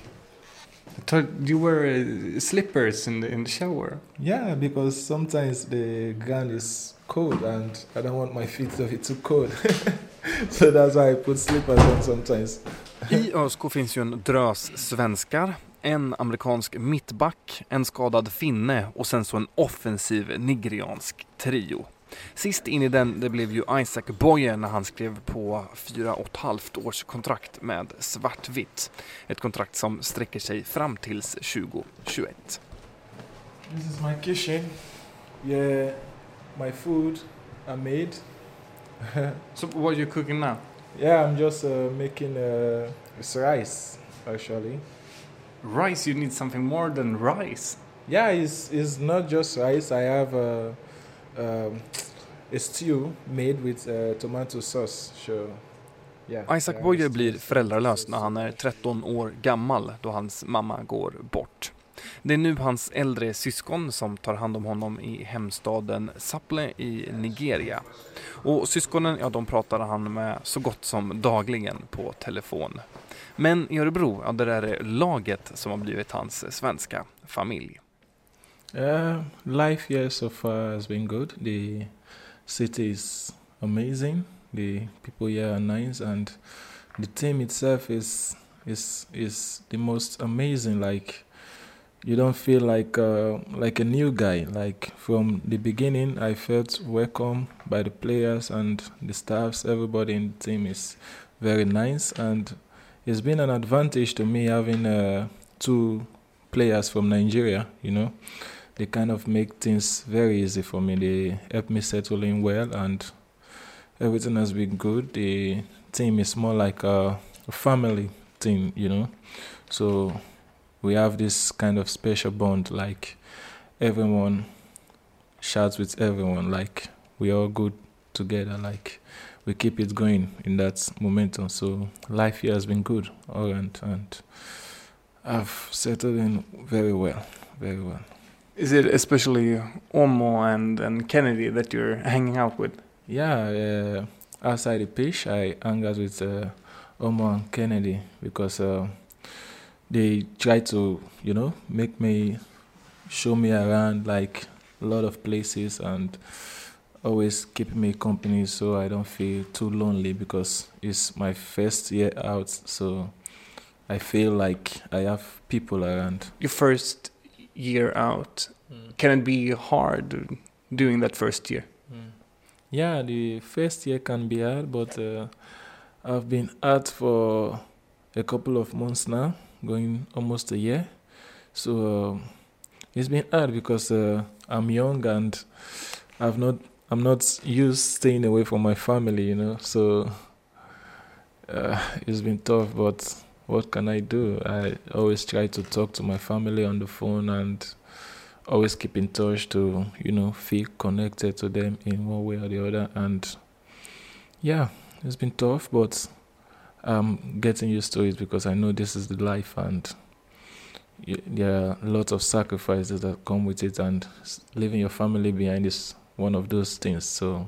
I thought you wear uh, slippers in the in the shower. Yeah, because sometimes the ground is cold and I don't want my feet to be too cold. So that's why I put slippers on sometimes. I ÖSK finns ju en drös svenskar, en amerikansk mittback, en skadad finne och sen så en offensiv nigeriansk trio. Sist in i den det blev ju Isaac Boye när han skrev på fyra och ett halvt års kontrakt med Svartvitt. Ett kontrakt som sträcker sig fram tills tjugo tjugoett. This is my kitchen. Yeah, my food I made. So what are you cooking now? Yeah, I'm just uh, making uh, it's rice actually. Rice, you need something more than rice. Yeah, it's, it's not just rice. I have a, um, a stew made with uh, tomato sauce. So, yeah. Isaac Boye blir föräldralös när han är tretton år gammal då hans mamma går bort. Det är nu hans äldre syskon som tar hand om honom i hemstaden Sapele i Nigeria. Och syskonen, ja, de pratar han med så gott som dagligen på telefon. Men i Örebro, ja, där är det laget som har blivit hans svenska familj. Uh, life here so far has been good. The city is amazing. The people here are nice, and the team itself is is is the most amazing. Like, you don't feel like uh, like a new guy. Like from the beginning, I felt welcome by the players and the staffs. Everybody in the team is very nice, and it's been an advantage to me having uh, two players from Nigeria. You know, they kind of make things very easy for me. They help me settle in well, and everything has been good. The team is more like a, a family team, you know. So we have this kind of special bond, like everyone shouts with everyone, like we all good together, like we keep it going in that momentum. So life here has been good, all right, and I've settled in very well, very well. Is it especially Omo and, and Kennedy that you're hanging out with? Yeah, uh, outside the pitch, I hang out with uh, Omo and Kennedy because uh, they try to, you know, make me, show me around like a lot of places and always keep me company so I don't feel too lonely because it's my first year out, so I feel like I have people around. Your first year out, mm. Can it be hard doing that first year? Mm. Yeah, the first year can be hard, but uh, I've been out for a couple of months now, going almost a year. So uh, it's been hard because uh, I'm young and I've not, I'm not used staying away from my family, you know. So uh, it's been tough, but what can I do? I always try to talk to my family on the phone and always keep in touch to, you know, feel connected to them in one way or the other. And yeah, it's been tough, but I'm getting used to it because I know this is the life and there are lots of sacrifices that come with it, and leaving your family behind is one of those things. So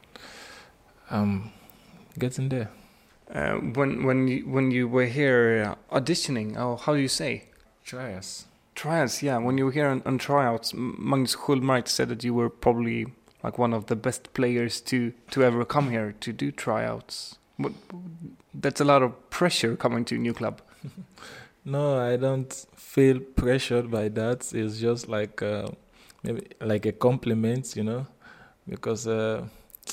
I'm getting there. Uh, when when you, when you were here uh, auditioning, oh, how do you say? Tryouts. Tryouts, yeah. When you were here on, on tryouts, Magnus Schullmark said that you were probably like one of the best players to, to ever come here to do tryouts. What, that's a lot of pressure coming to a new club. No, I don't feel pressured by that. It's just like uh, maybe like a compliment, you know, because uh,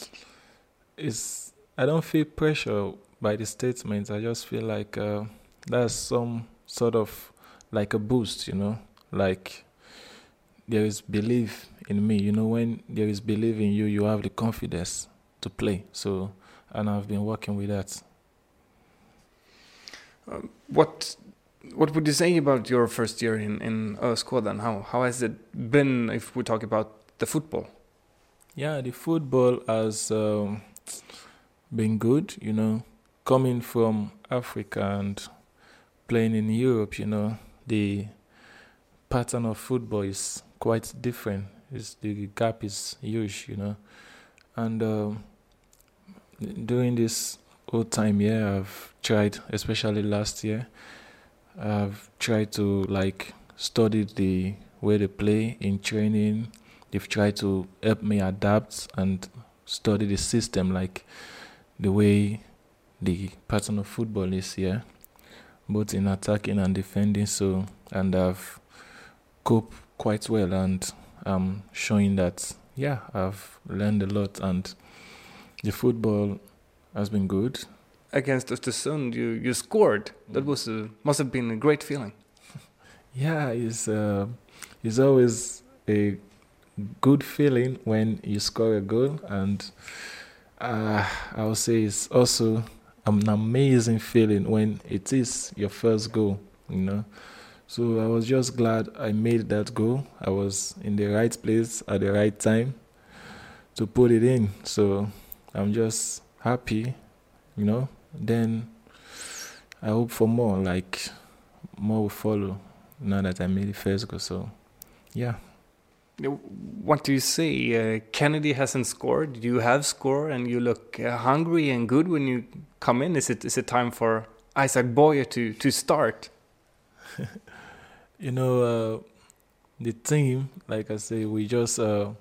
it's I don't feel pressure by the statement. I just feel like uh, that's some sort of like a boost, you know, like there is belief in me. You know, when there is belief in you, you have the confidence to play. So, and I've been working with that. Um, what What would you say about your first year in in ÖSK then? How how has it been if we talk about the football? Yeah, the football has um, been good, you know, coming from Africa and playing in Europe, you know, the pattern of football is quite different. It's, the gap is huge, you know. And um, during this whole time here, I've tried, especially last year, I've tried to like study the way they play in training. They've tried to help me adapt and study the system, like the way the pattern of football is here, both in attacking and defending. So, and I've coped quite well, and I'm showing that, yeah, I've learned a lot, and the football has been good. Against Östersund, you, you scored. That was a, must have been a great feeling. Yeah, it's uh, it's always a good feeling when you score a goal, and uh, I would say it's also an amazing feeling when it is your first goal, you know. So I was just glad I made that goal. I was in the right place at the right time to put it in. So I'm just happy, you know. Then I hope for more, like more will follow now that I made the first goal. So yeah. What do you say? Uh, Kennedy hasn't scored. You have scored, and you look uh, hungry and good when you come in. Is it is it time for Isaac Boyer to to start? You know, uh, the team, like I say, we just uh,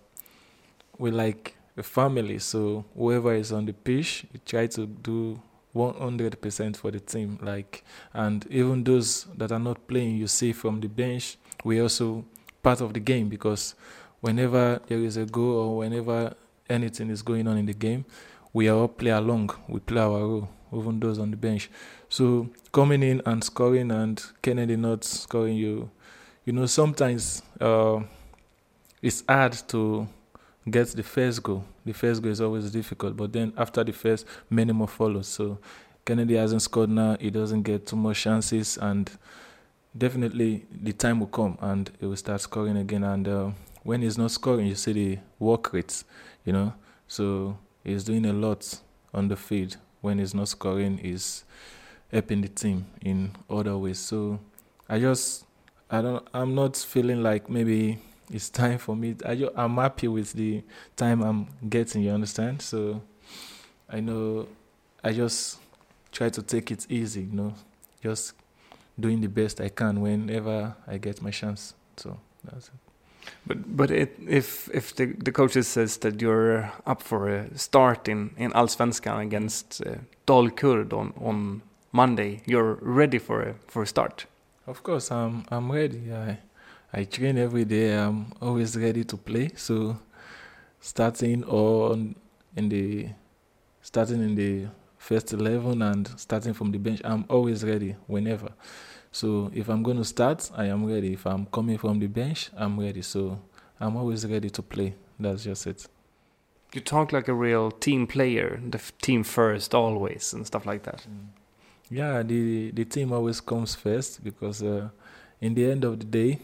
we like a family. So whoever is on the pitch, we try to do one hundred percent for the team. Like, and even those that are not playing, you see from the bench, we also part of the game, because whenever there is a goal or whenever anything is going on in the game, we all play along. We play our role, even those on the bench. So coming in and scoring and Kennedy not scoring, you, you know, sometimes uh, it's hard to get the first goal. The first goal is always difficult, but then after the first, many more follow. So Kennedy hasn't scored now. He doesn't get too much chances, and definitely the time will come and he will start scoring again. And uh, when he's not scoring, you see the work rates, you know. So he's doing a lot on the field. When he's not scoring, he's helping the team in other ways. So I just, I don't, I'm not feeling like maybe it's time for me. I just, I'm happy with the time I'm getting, you understand? So I know I just try to take it easy, you know, just doing the best I can whenever I get my chance. So that's it. But but it, if if the the coaches says that you're up for a start in in Allsvenskan against uh, Dalkurd on on Monday, you're ready for a for a start. Of course, I'm I'm ready. I I train every day. I'm always ready to play. So starting on in the starting in the first eleven and starting from the bench, I'm always ready whenever. So if I'm going to start, I am ready. If I'm coming from the bench, I'm ready. So I'm always ready to play. That's just it. You talk like a real team player, the f- team first always and stuff like that. Mm. Yeah, the the team always comes first, because uh, in the end of the day,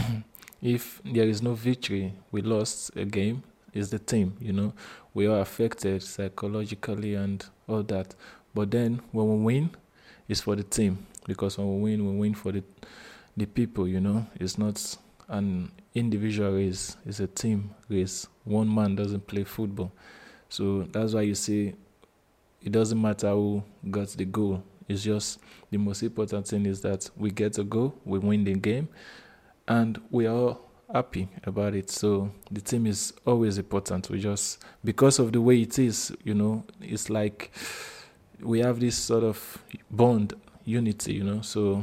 if there is no victory, we lost a game, it's the team, you know. We are affected psychologically and all that. But then when we win, it's for the team. Because when we win, we win for the the people, you know. It's not an individual race, it's a team race. One man doesn't play football. So that's why you see it doesn't matter who got the goal. It's just the most important thing is that we get a goal, we win the game, and we are all happy about it. So the team is always important. We just, because of the way it is, you know, it's like we have this sort of bond, unity, you know. So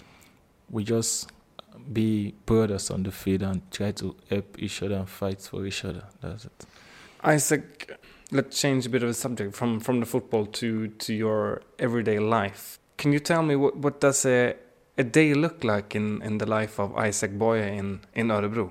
we just be brothers on the field and try to help each other and fight for each other. That's it. Isaac, let's change a bit of the subject from, from the football to, to your everyday life. Can you tell me what, what does a a day look like in, in the life of Isaac Boyer in, in Örebro?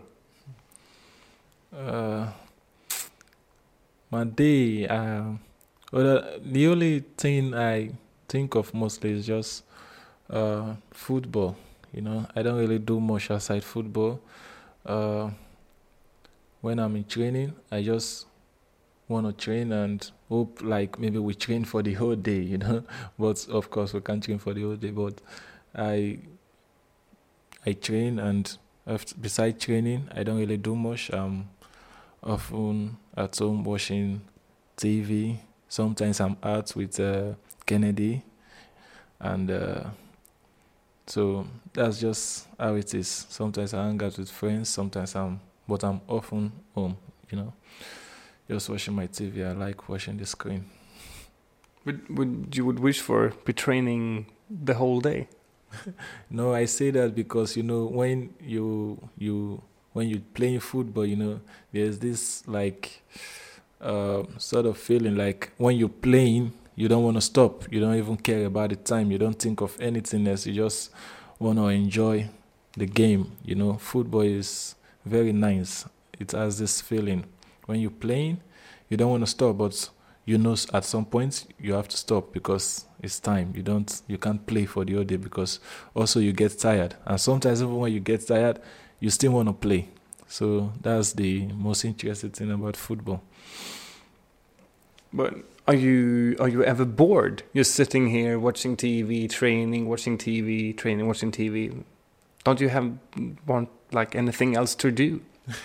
Uh, my day, uh, well, uh, the only thing I think of mostly is just Uh, football. You know, I don't really do much outside football. Uh, when I'm in training, I just want to train and hope like maybe we train for the whole day, you know. But of course we can't train for the whole day. But I I train, and after, besides training, I don't really do much. I'm often at home watching T V. Sometimes I'm out with uh, Kennedy, and uh, so that's just how it is. Sometimes I hang out with friends. Sometimes I'm, but I'm often home, you know. Just watching my T V. I like watching the screen. Would would you would wish for be training the whole day? No, I say that because you know when you you when you're playing football, you know there's this like uh, sort of feeling like when you're playing, you don't want to stop. You don't even care about the time. You don't think of anything else. You just want to enjoy the game. You know, football is very nice. It has this feeling. When you're playing, you don't want to stop, but you know at some point you have to stop because it's time. You don't, you can't play for the whole day because also you get tired. And sometimes even when you get tired, you still want to play. So that's the most interesting thing about football. But are you are you ever bored? You're sitting here watching T V, training, watching T V, training, watching T V. Don't you have want like anything else to do?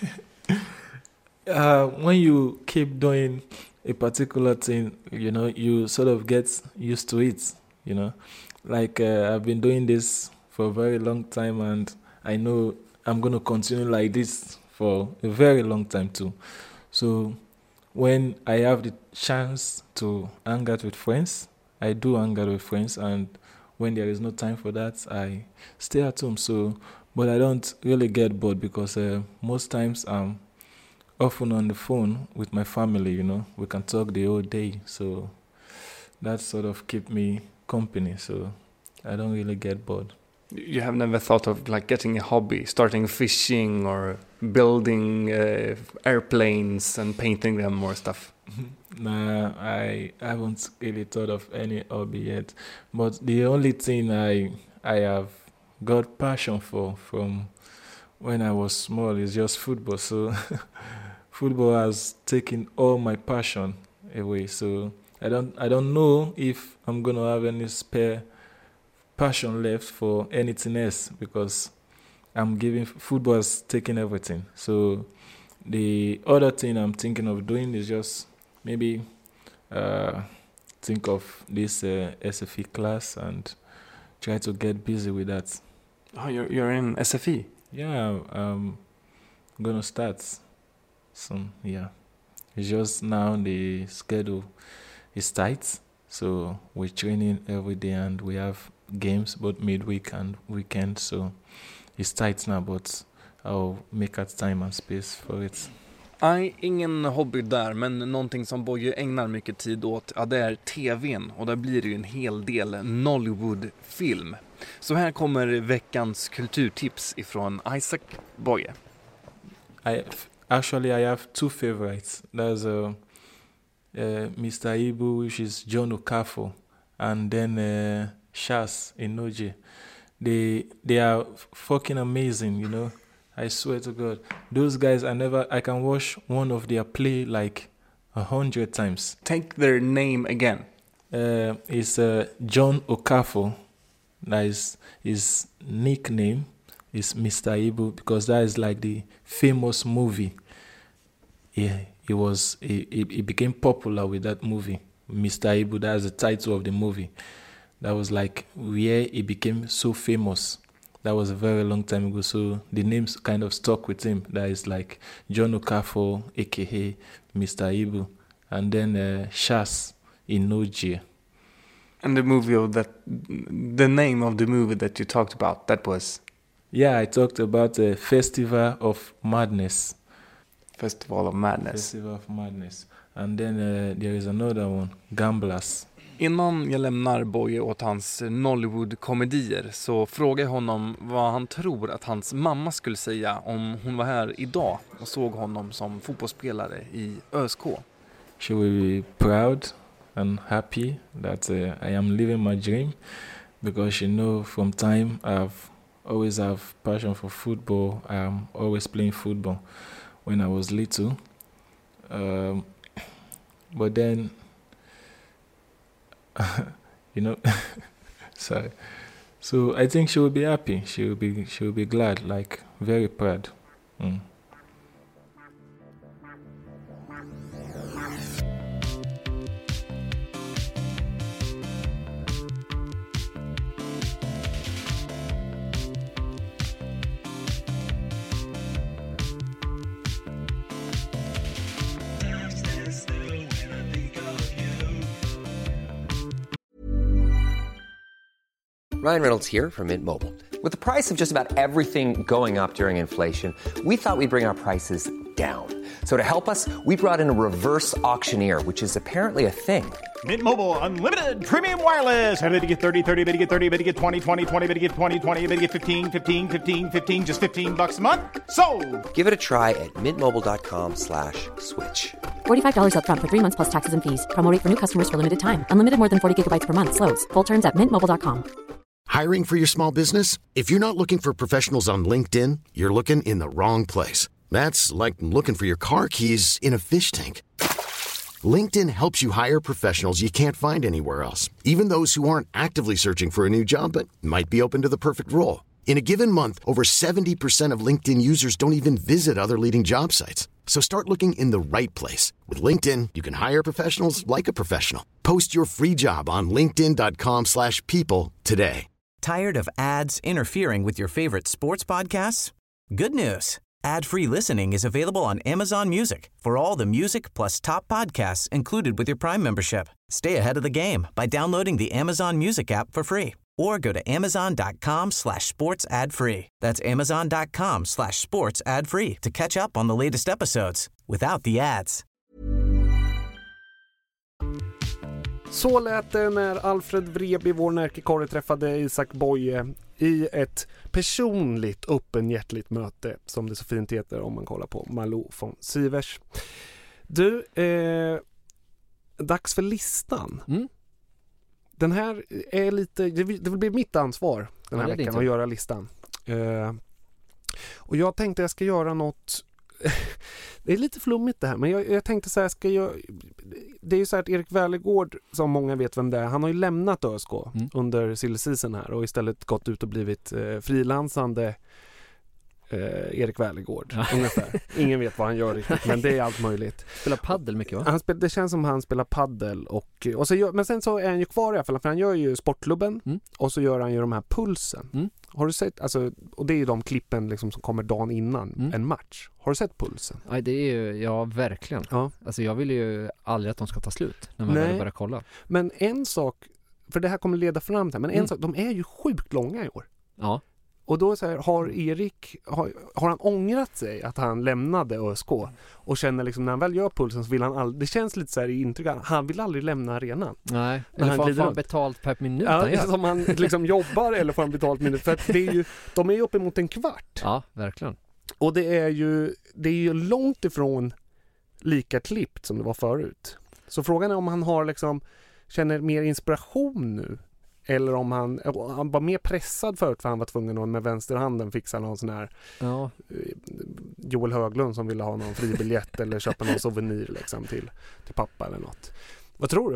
Uh, when you keep doing a particular thing, you know, you sort of get used to it, you know. Like uh, I've been doing this for a very long time, and I know I'm going to continue like this for a very long time too. So when I have the chance to hang out with friends, I do hang out with friends, and when there is no time for that, I stay at home. So, but I don't really get bored because uh, most times I'm often on the phone with my family, you know. We can talk the whole day, so that sort of keep me company, so I don't really get bored. You have never thought of like getting a hobby, starting fishing or building uh, airplanes and painting them or stuff? Nah, I haven't really thought of any hobby yet, but the only thing I I have got passion for from when I was small is just football, so football has taken all my passion away. So I don't I don't know if I'm gonna have any spare passion left for anything else because I'm giving football has taken everything. So the other thing I'm thinking of doing is just maybe uh, think of this uh, S F E class and try to get busy with that. Oh, you're you're in S F E? Yeah, I'm gonna start soon. Yeah, it's just now the schedule is tight, so we're training every day and we have games both midweek and weekend. So it's tight now, but I'll make out time and space for it. Nej, ingen hobby där, men någonting som Boye ägnar mycket tid åt, ja, det är tvn, och där blir det ju en hel del Nollywood-film. Så här kommer veckans kulturtips ifrån Isaac Boye. I actually I have two favorites. There's a uh, uh, Mister Ibu, which is John Okafor, and then uh, Shas Inoje. They they are fucking amazing, you know. I swear to God, those guys, I never, I can watch one of their play like a hundred times. Take their name again. Uh, it's uh, John Okafor. That is his nickname. Is Mister Ibu because that is like the famous movie. Yeah, he was. He, he became popular with that movie, Mister Ibu. That's the title of the movie. That was like where he became so famous. That was a very long time ago, so the names kind of stuck with him. That is like John Okafor, aka Mister Ibu, and then uh, Shas Inoje. And the movie of that, the name of the movie that you talked about, that was? Yeah, I talked about the Festival of Madness. Festival of Madness. Festival of Madness. And then uh, there is another one, Gamblers. Innan jag lämnar Boye åt hans Nollywood-komedier så frågar jag honom vad han tror att hans mamma skulle säga om hon var här idag och såg honom som fotbollsspelare i ÖSK. She will be proud and happy that uh, I am living my dream. because you know from time I've always have passion for football. I'm always playing football when I was little. Um, but then, you know, sorry. So I think she will be happy. She will be she will be glad, like very proud. Mm. Ryan Reynolds here from Mint Mobile. With the price of just about everything going up during inflation, we thought we'd bring our prices down. So to help us, we brought in a reverse auctioneer, which is apparently a thing. Mint Mobile Unlimited Premium Wireless. How to get thirty, thirty, how to get thirty, how to get twenty, twenty, twenty, how to get twenty, twenty, how to get fifteen, fifteen, fifteen, fifteen, just fifteen bucks a month? Sold! Give it a try at mintmobile.com slash switch. forty-five dollars up front for three months plus taxes and fees. Promo rate for new customers for limited time. Unlimited more than forty gigabytes per month. Slows full terms at mint mobile dot com. Hiring for your small business? If you're not looking for professionals on LinkedIn, you're looking in the wrong place. That's like looking for your car keys in a fish tank. LinkedIn helps you hire professionals you can't find anywhere else, even those who aren't actively searching for a new job but might be open to the perfect role. In a given month, over seventy percent of LinkedIn users don't even visit other leading job sites. So start looking in the right place. With LinkedIn, you can hire professionals like a professional. Post your free job on linkedin dot com slash people today. Tired of ads interfering with your favorite sports podcasts? Good news. Ad-free listening is available on Amazon Music for all the music plus top podcasts included with your Prime membership. Stay ahead of the game by downloading the Amazon Music app for free or go to amazon.com slash sports ad free. That's amazon.com slash sports ad free to catch up on the latest episodes without the ads. Så lät det när Alfred Vreby, vår närkekorre, träffade Isak Boye i ett personligt öppenhjärtligt möte, som det så fint heter om man kollar på Malou von Sivers. Du, eh, dags för listan. Mm. Den här är lite, det vill, det vill bli mitt ansvar den här ja, veckan att göra listan. Eh, och jag tänkte jag ska göra något. Det är lite flummigt det här, men jag, jag tänkte så här, ska jag, det är ju så här att Erik Välergård, som många vet vem det är, han har ju lämnat ÖSK mm. under silly season här och istället gått ut och blivit eh, frilansande eh, Erik Välergård ja. ungefär. Ingen vet vad han gör riktigt, men det är allt möjligt. Spelar paddel mycket va? Han spel, det känns som han spelar paddel och, och så gör, men sen så är han ju kvar i alla fall, för han gör ju Sportklubben mm. och så gör han ju de här Pulsen. Mm. Har du sett, alltså, och det är ju de klippen liksom som kommer dagen innan mm. en match. Har du sett Pulsen? Ja, det är ju, ja verkligen. Ja. Alltså jag vill ju aldrig att de ska ta slut när man väl börjar kolla. Men en sak, för det här kommer leda fram till, men en mm. sak, de är ju sjukt långa i år. Ja. Och då så här, har Erik, har, har han ångrat sig att han lämnade ÖSK och känner liksom när han väl gör Pulsen så vill han aldrig, det känns lite så här i intryck, han vill aldrig lämna arenan. Nej, eller får han, får han betalt per minut? Ja, som han liksom jobbar eller får han betalt minut, för att det är ju, de är ju uppemot en kvart. Ja, verkligen. Och det är ju, det är ju långt ifrån lika klippt som det var förut. Så frågan är om han har liksom, känner mer inspiration nu. Eller om han, han var mer pressad förut för han var tvungen att med vänsterhanden fixa någon sån här ja. Joel Höglund som ville ha någon fribiljett eller köpa någon souvenir liksom till, till pappa eller något. Vad tror du?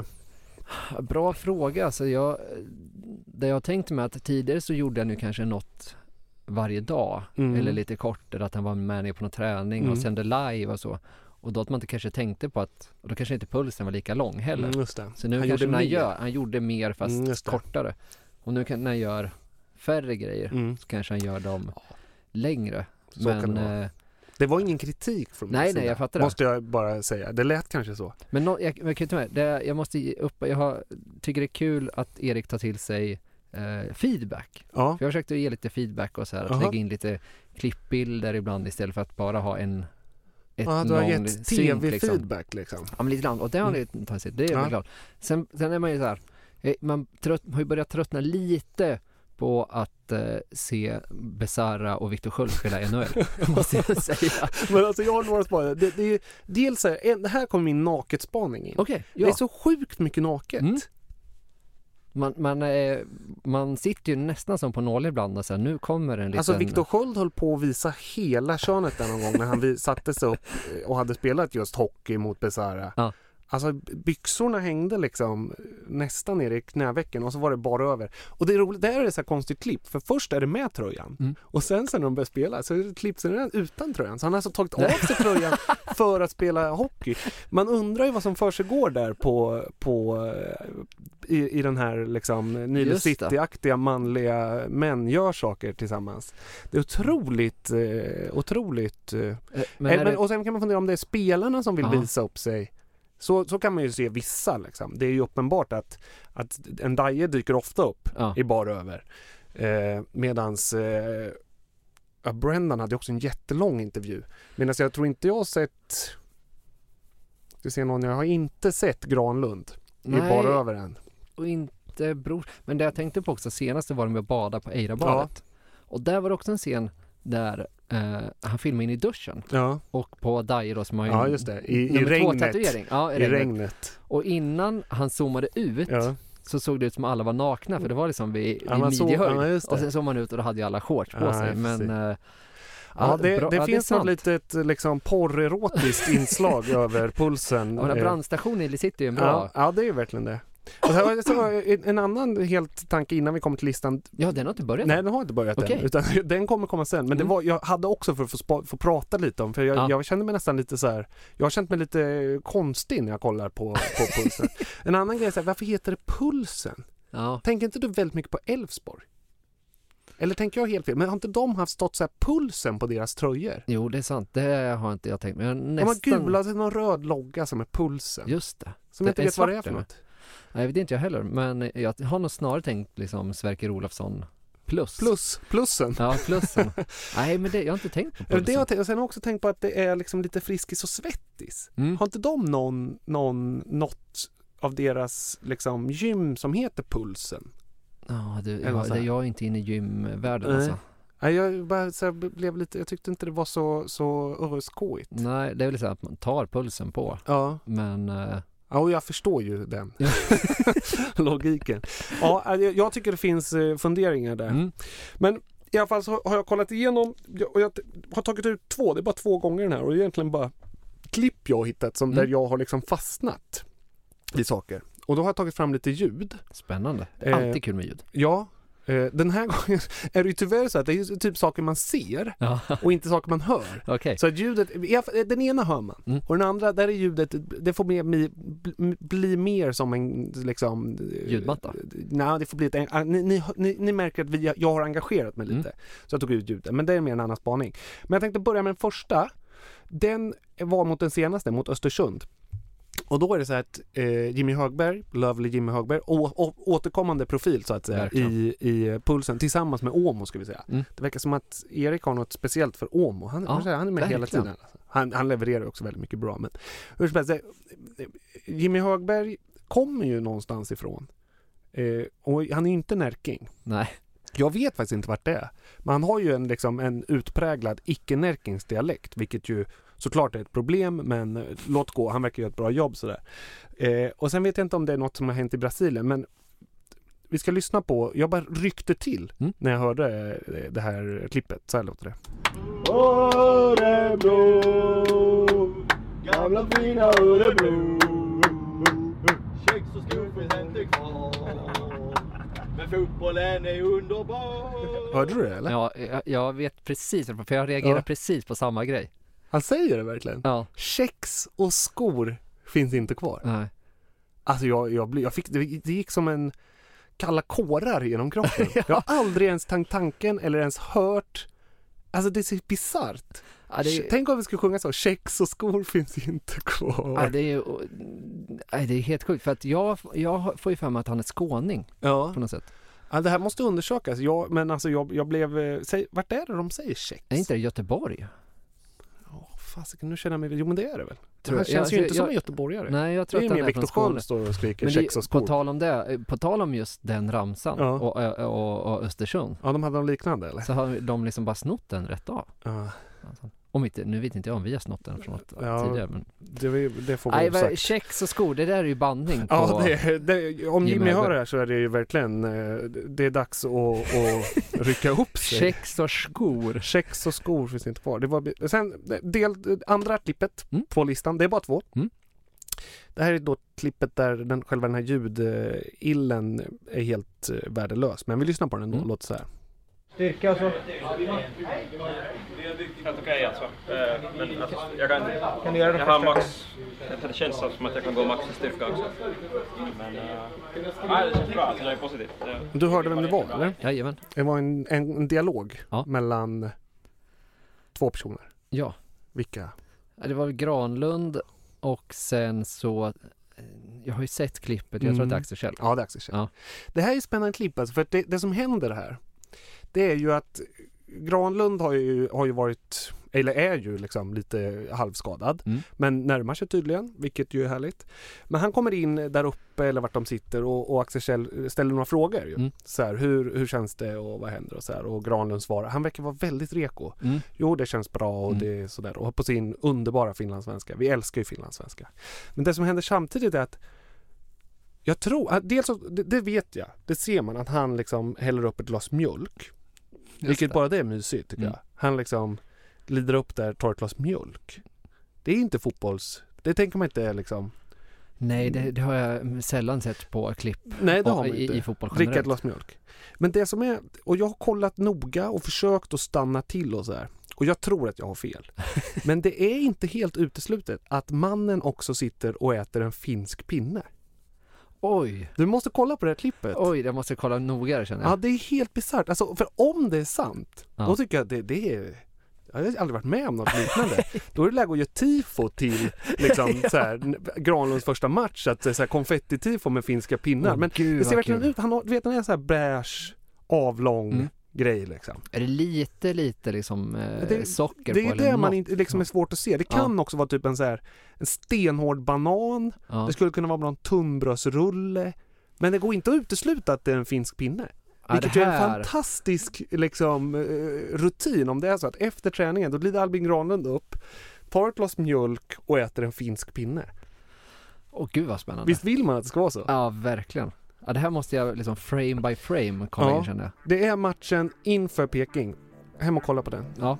Bra fråga. Alltså jag, det jag tänkte mig att tidigare så gjorde jag nu kanske något varje dag mm. eller lite kortare, att han var med ner på någon träning mm. och sände live och så. Och då att man inte kanske tänkte på att, och då kanske inte pulsen var lika lång heller. Mm, just det. Så nu han kanske när han gör, han gjorde mer fast mm, kortare. Och nu kan, när han gör färre grejer mm. så kanske han gör dem ja. längre. Så men kan det, vara. Det var ingen kritik från nej, nej, jag fattar det. Måste jag bara säga. Det lät kanske så. Men no, jag, jag kan inte med. Det, jag måste ge upp, jag har, tycker det är kul att Erik tar till sig eh, feedback. Ja. För jag försökte ge lite feedback och så här, att Aha. lägga in lite klippbilder ibland istället för att bara ha en ett ja, du har gett tv-feedback liksom. liksom. Ja, men lite grann. Och det har ni mm. tagit sig. Det är ja. väl klart. Sen, sen är man ju så här, man trött, har ju börjat tröttna lite på att eh, se Besara och Victor Sköld spela N H L. Måste jag säga. Men alltså jag har några spaningar. Det, det är ju dels här, det här kommer min naketspaning in. Okay, ja. Det är så sjukt mycket naket. Mm. Man, man, eh, man sitter ju nästan som på nål ibland och så här, nu kommer en liten... Alltså Viktor Sköld höll på att visa hela könet där någon gång när han satte sig upp och hade spelat just hockey mot Besara. Ja. Alltså byxorna hängde liksom nästan ner i knävecken och så var det bara över. Och det är roligt, där är det så här konstigt klipp. För först är det med tröjan. Mm. Och sen sen när de börjar spela så är det klipp sen redan utan tröjan. Så han har alltså tagit av sig tröjan för att spela hockey. Man undrar ju vad som för sig går där på, på i, i den här liksom Nile City-aktiga manliga män gör saker tillsammans. Det är otroligt eh, otroligt eh, men men, det... och sen kan man fundera om det är spelarna som vill Aha. visa upp sig. Så, så kan man ju se vissa liksom. Det är ju uppenbart att, att en daje dyker ofta upp ja. i bar över. Eh, medans eh, Brendan hade också en jättelång intervju. Medan jag tror inte jag har sett ska se någon, jag har inte sett Granlund Nej, i bar över än. Och inte bror. Men det jag tänkte på också senast var de med att bada på Eirabadet. Ja. Och där var det också en scen där Uh, han filmade in i duschen ja. och på Dyer som har ja, just det. I, i regnet. Ja, i, I regnet. regnet. Och innan han zoomade ut ja. så såg det ut som alla var nakna för det var liksom vid, ja, vid midjehöjd. Ja, och sen såg man ut och då hade ju alla shorts på ja, sig. Men, uh, ja, ja, det, bra, det ja, finns något litet liksom, porrerotiskt inslag över pulsen. Och den brandstationen i City är ju bra. Ja, ja, det är ju verkligen det. Och så var, så var en annan helt tanke innan vi kommer till listan. Ja, den har inte börjat. Nej, den har inte börjat okay. än. Utan den kommer komma sen. Men mm. det var, jag hade också för att få, spa, få prata lite om. För jag, ja. jag kände mig nästan lite så här. Jag har känt mig lite konstig när jag kollar på, på pulsen. En annan grej är så här, varför heter det pulsen? Ja. Tänker inte du väldigt mycket på Elfsborg? Eller tänker jag helt fel? Men har inte de haft stått så här pulsen på deras tröjor? Jo, det är sant. Det har inte jag tänkt. Men jag nästan... De har gula, det är någon röd logga som är pulsen. Just det. Som jag inte vet vad det är för något. Nej, jag vet inte jag heller. Men jag har nog snarare tänkt liksom Sverker Olofsson plus. Plus, plussen. Ja, plussen. Nej, men det, jag har inte tänkt på pulsen. Det har jag sen också tänkt på att det är liksom lite Friskis och Svettis. Mm. Har inte de någon, någon, något av deras liksom gym som heter pulsen? Ja, det, jag, det, jag är inte inne i gymvärlden Nej. alltså. Nej, jag bara så här, blev lite, jag tyckte inte det var så, så örskojigt. Nej, det är väl så att man tar pulsen på. Ja. Men... Uh... Ja, och jag förstår ju den logiken. Ja, jag tycker det finns funderingar där. Mm. Men i alla fall så har jag kollat igenom och jag har tagit ut två, det är bara två gånger den här och det är egentligen bara klipp jag har hittat som mm. där jag har liksom fastnat i saker. Och då har jag tagit fram lite ljud. Spännande. Alltid eh, kul med ljud. Ja. Den här gången är det ju tyvärr så att det är typ saker man ser ja. och inte saker man hör. Okay. Så att ljudet, den ena hör man mm. och den andra, där är ljudet, det får bli, bli, bli mer som en liksom... ljudmatta? Nej, det får bli ett, ni, ni, ni, ni märker att vi, jag har engagerat mig lite. Mm. Så jag tog ut ljudet, men det är mer en annan spaning. Men jag tänkte börja med den första. Den var mot den senaste, mot Östersund. Och då är det så att eh, Jimmy Högberg, Lovely Jimmy Högberg, å, å, återkommande profil så att säga i, i pulsen tillsammans med Åmo ska vi säga. Mm. Det verkar som att Erik har något speciellt för Åmo. Han, ja, säga, han är med verkligen. hela tiden. Alltså. Han, han levererar också väldigt mycket bra. Men hur som helst, Jimmy Högberg kommer ju någonstans ifrån. Eh, och han är ju inte närking. Nej. Jag vet faktiskt inte vart det är. Men han har ju en, liksom, en utpräglad icke-närkingsdialekt, vilket ju såklart är ett problem, men låt gå, han verkar göra ett bra jobb sådär. Eh, och sen vet jag inte om det är något som har hänt i Brasilien, men vi ska lyssna på, jag bara ryckte till mm. när jag hörde det här klippet, så här låter det. Örebro, gamla fina Örebro, kex och skor finns inte kvar, men fotbollen är underbar. Hörde du det eller? Ja, jag, jag vet precis, för jag reagerar ja. precis på samma grej. Han säger det verkligen. Ja. Kex och skor finns inte kvar. Nej. Alltså jag, jag, jag fick, det, det gick som en kalla kårar genom kroppen. ja. Jag har aldrig ens tänkt tanken eller ens hört. Alltså det är så bizarrt. Ja, det... Tänk om vi skulle sjunga så. Kex och skor finns inte kvar. Ja, det, är, det är helt sjukt. För att jag, jag får ju för mig att han är skåning. Ja. På något sätt. Ja, det här måste undersökas. Jag, men alltså jag, jag blev... Säg, vart är det de säger kex? Är inte det Göteborg? Fasiken, nu känner jag mig... Jo, men det är det väl. Tror jag. Det känns jag, ju inte jag, som en göteborgare. Nej, jag tror det är att mer Viktor Sköld står och skriker kex och skor. På tal om det, på tal om just den ramsan ja. och, och, och Östersund. Ja, de hade de liknande, eller? Så har de liksom bara snott den rätt av. Ja. Alltså. Om inte, nu vet inte jag om vi har snott den från något ja, tidigare. Men... Det, det får vi sagt. Kex och skor, det där är ju bandning på... Ja, det, det, om Jimmy hör det här så är det ju verkligen det är dags att, att rycka upp sig. Kex och skor. Kex och skor finns inte kvar. Det var, sen, del, andra klippet mm. på listan, det är bara två. Mm. Det här är då klippet där den, själva den här ljudillen är helt värdelös. Men vi lyssnar på den ändå, mm. låt så här. Styrka och så. Helt okej alltså. Men alltså, jag kan, kan du göra det jag har max, det känns som att jag kan gå max i styrka också. Men uh, nej, det känns bra, alltså, det är positivt. Det... Du hörde vem det var, eller? Jajamän. Det var en, en, en dialog ja. mellan två personer. Ja. Vilka? Det var Granlund och sen så... Jag har ju sett klippet, jag tror att det är Axel Kjell. Ja, det är Axel Kjell. Ja. Det här är spännande klipp, alltså, för det, det som händer här, det är ju att Granlund har ju, har ju varit, eller är ju liksom lite halvskadad, mm. men närmar sig tydligen, vilket ju är härligt. Men han kommer in där uppe eller vart de sitter och, och Axel Kjell ställer några frågor ju. Mm. Så här, hur, hur känns det och vad händer och så här, och Granlund svarar, han verkar vara väldigt reko. Mm. Jo, det känns bra och mm. det är sådär, och på sin underbara finlandssvenska. Vi älskar ju finlandssvenska. Men det som händer samtidigt är att jag tror, dels så, det, det vet jag, det ser man att han liksom häller upp ett glas mjölk. Just vilket det. Bara det är mysigt tycker mm. jag. Han liksom lider upp där, tar ett glas mjölk. Det är inte fotbolls... Det tänker man inte liksom... Nej, det, det har jag sällan sett på klipp. Nej, det har man i, inte. I fotboll generellt. Dricka ett glas mjölk. Men det som är... Och jag har kollat noga och försökt att stanna till och så här. Och jag tror att jag har fel. Men det är inte helt uteslutet att mannen också sitter och äter en finsk pinne. Oj. Du måste kolla på det här klippet. Oj, jag måste kolla noga, känner jag. Ja, det är helt bisarrt. Alltså, för om det är sant, ja. Då tycker jag att det, det är... Jag har aldrig varit med om något liknande. Då är det läge att göra tifo till liksom, så här, Granlunds första match. Att, så här, konfetti-tifo med finska pinnar. Oh, men Gud, det ser verkligen ut. Han har, vet, han är en så här beige, avlång mm. grej. Liksom. Är det lite, lite liksom, eh, det, socker det på? Det är det man inte, liksom, är svårt att se. Det kan ja. också vara typ en, så här, en stenhård banan. Ja. Det skulle kunna vara någon tunnbrödsrulle. Men det går inte att utesluta att det är en finsk pinne. Vilket ja, är en fantastisk liksom, rutin om det är så att efter träningen då glider Albin Granlund upp, tar ett glas mjölk och äter en finsk pinne. Åh gud vad spännande. Visst vill man att det ska vara så? Ja, verkligen. Ja, det här måste jag liksom frame by frame komma ja, in, känner jag. Det är matchen inför Peking. Hem och kolla på den. Ja.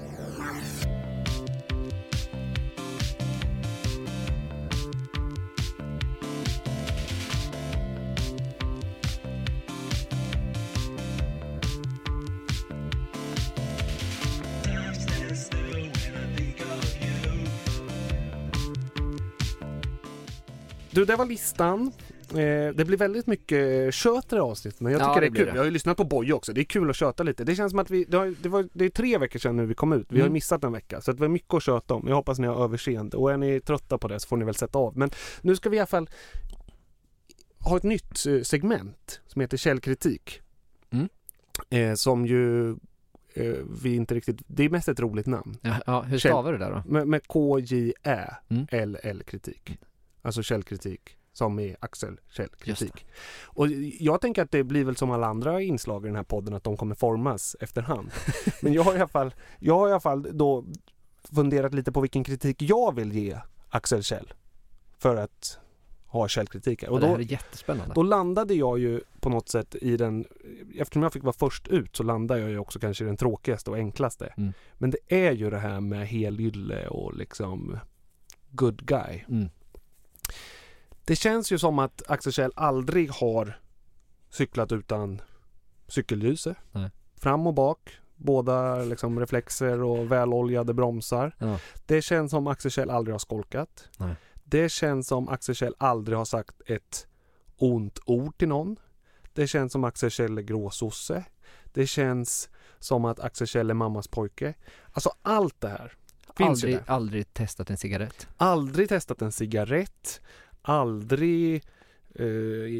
Du, det var listan. Eh, det blir väldigt mycket kött i avsnitt, men jag tycker ja, det är det kul. Det. Jag har ju lyssnat på Boy också. Det är kul att köta lite. Det känns som att vi det, har, det, var, det är tre veckor sedan nu vi kom ut. Vi mm. har missat en vecka, så det var mycket att köta om. Jag hoppas ni har överseende. Och är ni trötta på det så får ni väl sätta av. Men nu ska vi i alla fall ha ett nytt segment som heter Källkritik. Mm. Eh, som ju eh, vi inte riktigt... Det är mest ett roligt namn. Ja, ja, hur stavar du där då? Med, med K J Ä L L-kritik. Mm. Alltså källkritik, som är Axel källkritik. Och jag tänker att det blir väl som alla andra inslag i den här podden att de kommer formas efterhand. Men jag har i alla fall, jag har i alla fall då funderat lite på vilken kritik jag vill ge Axel Kjell för att ha källkritik. Och då, det här är jättespännande. Då landade jag ju på något sätt i den, eftersom jag fick vara först ut så landade jag ju också kanske i den tråkigaste och enklaste. Mm. Men det är ju det här med helylle och liksom good guy. Mm. Det känns ju som att Axel Kjell aldrig har cyklat utan cykelljuse. Nej. Fram och bak. Båda liksom reflexer och väloljade bromsar. Ja. Det känns som Axel Kjell aldrig har skolkat. Nej. Det känns som Axel Kjell aldrig har sagt ett ont ord till någon. Det känns som Axel Kjell är gråsosse. Det känns som att Axel Kjell är mammas pojke. Alltså allt det här finns aldrig, ju där. Aldrig testat en cigarett. Aldrig testat en cigarett. Aldrig eh,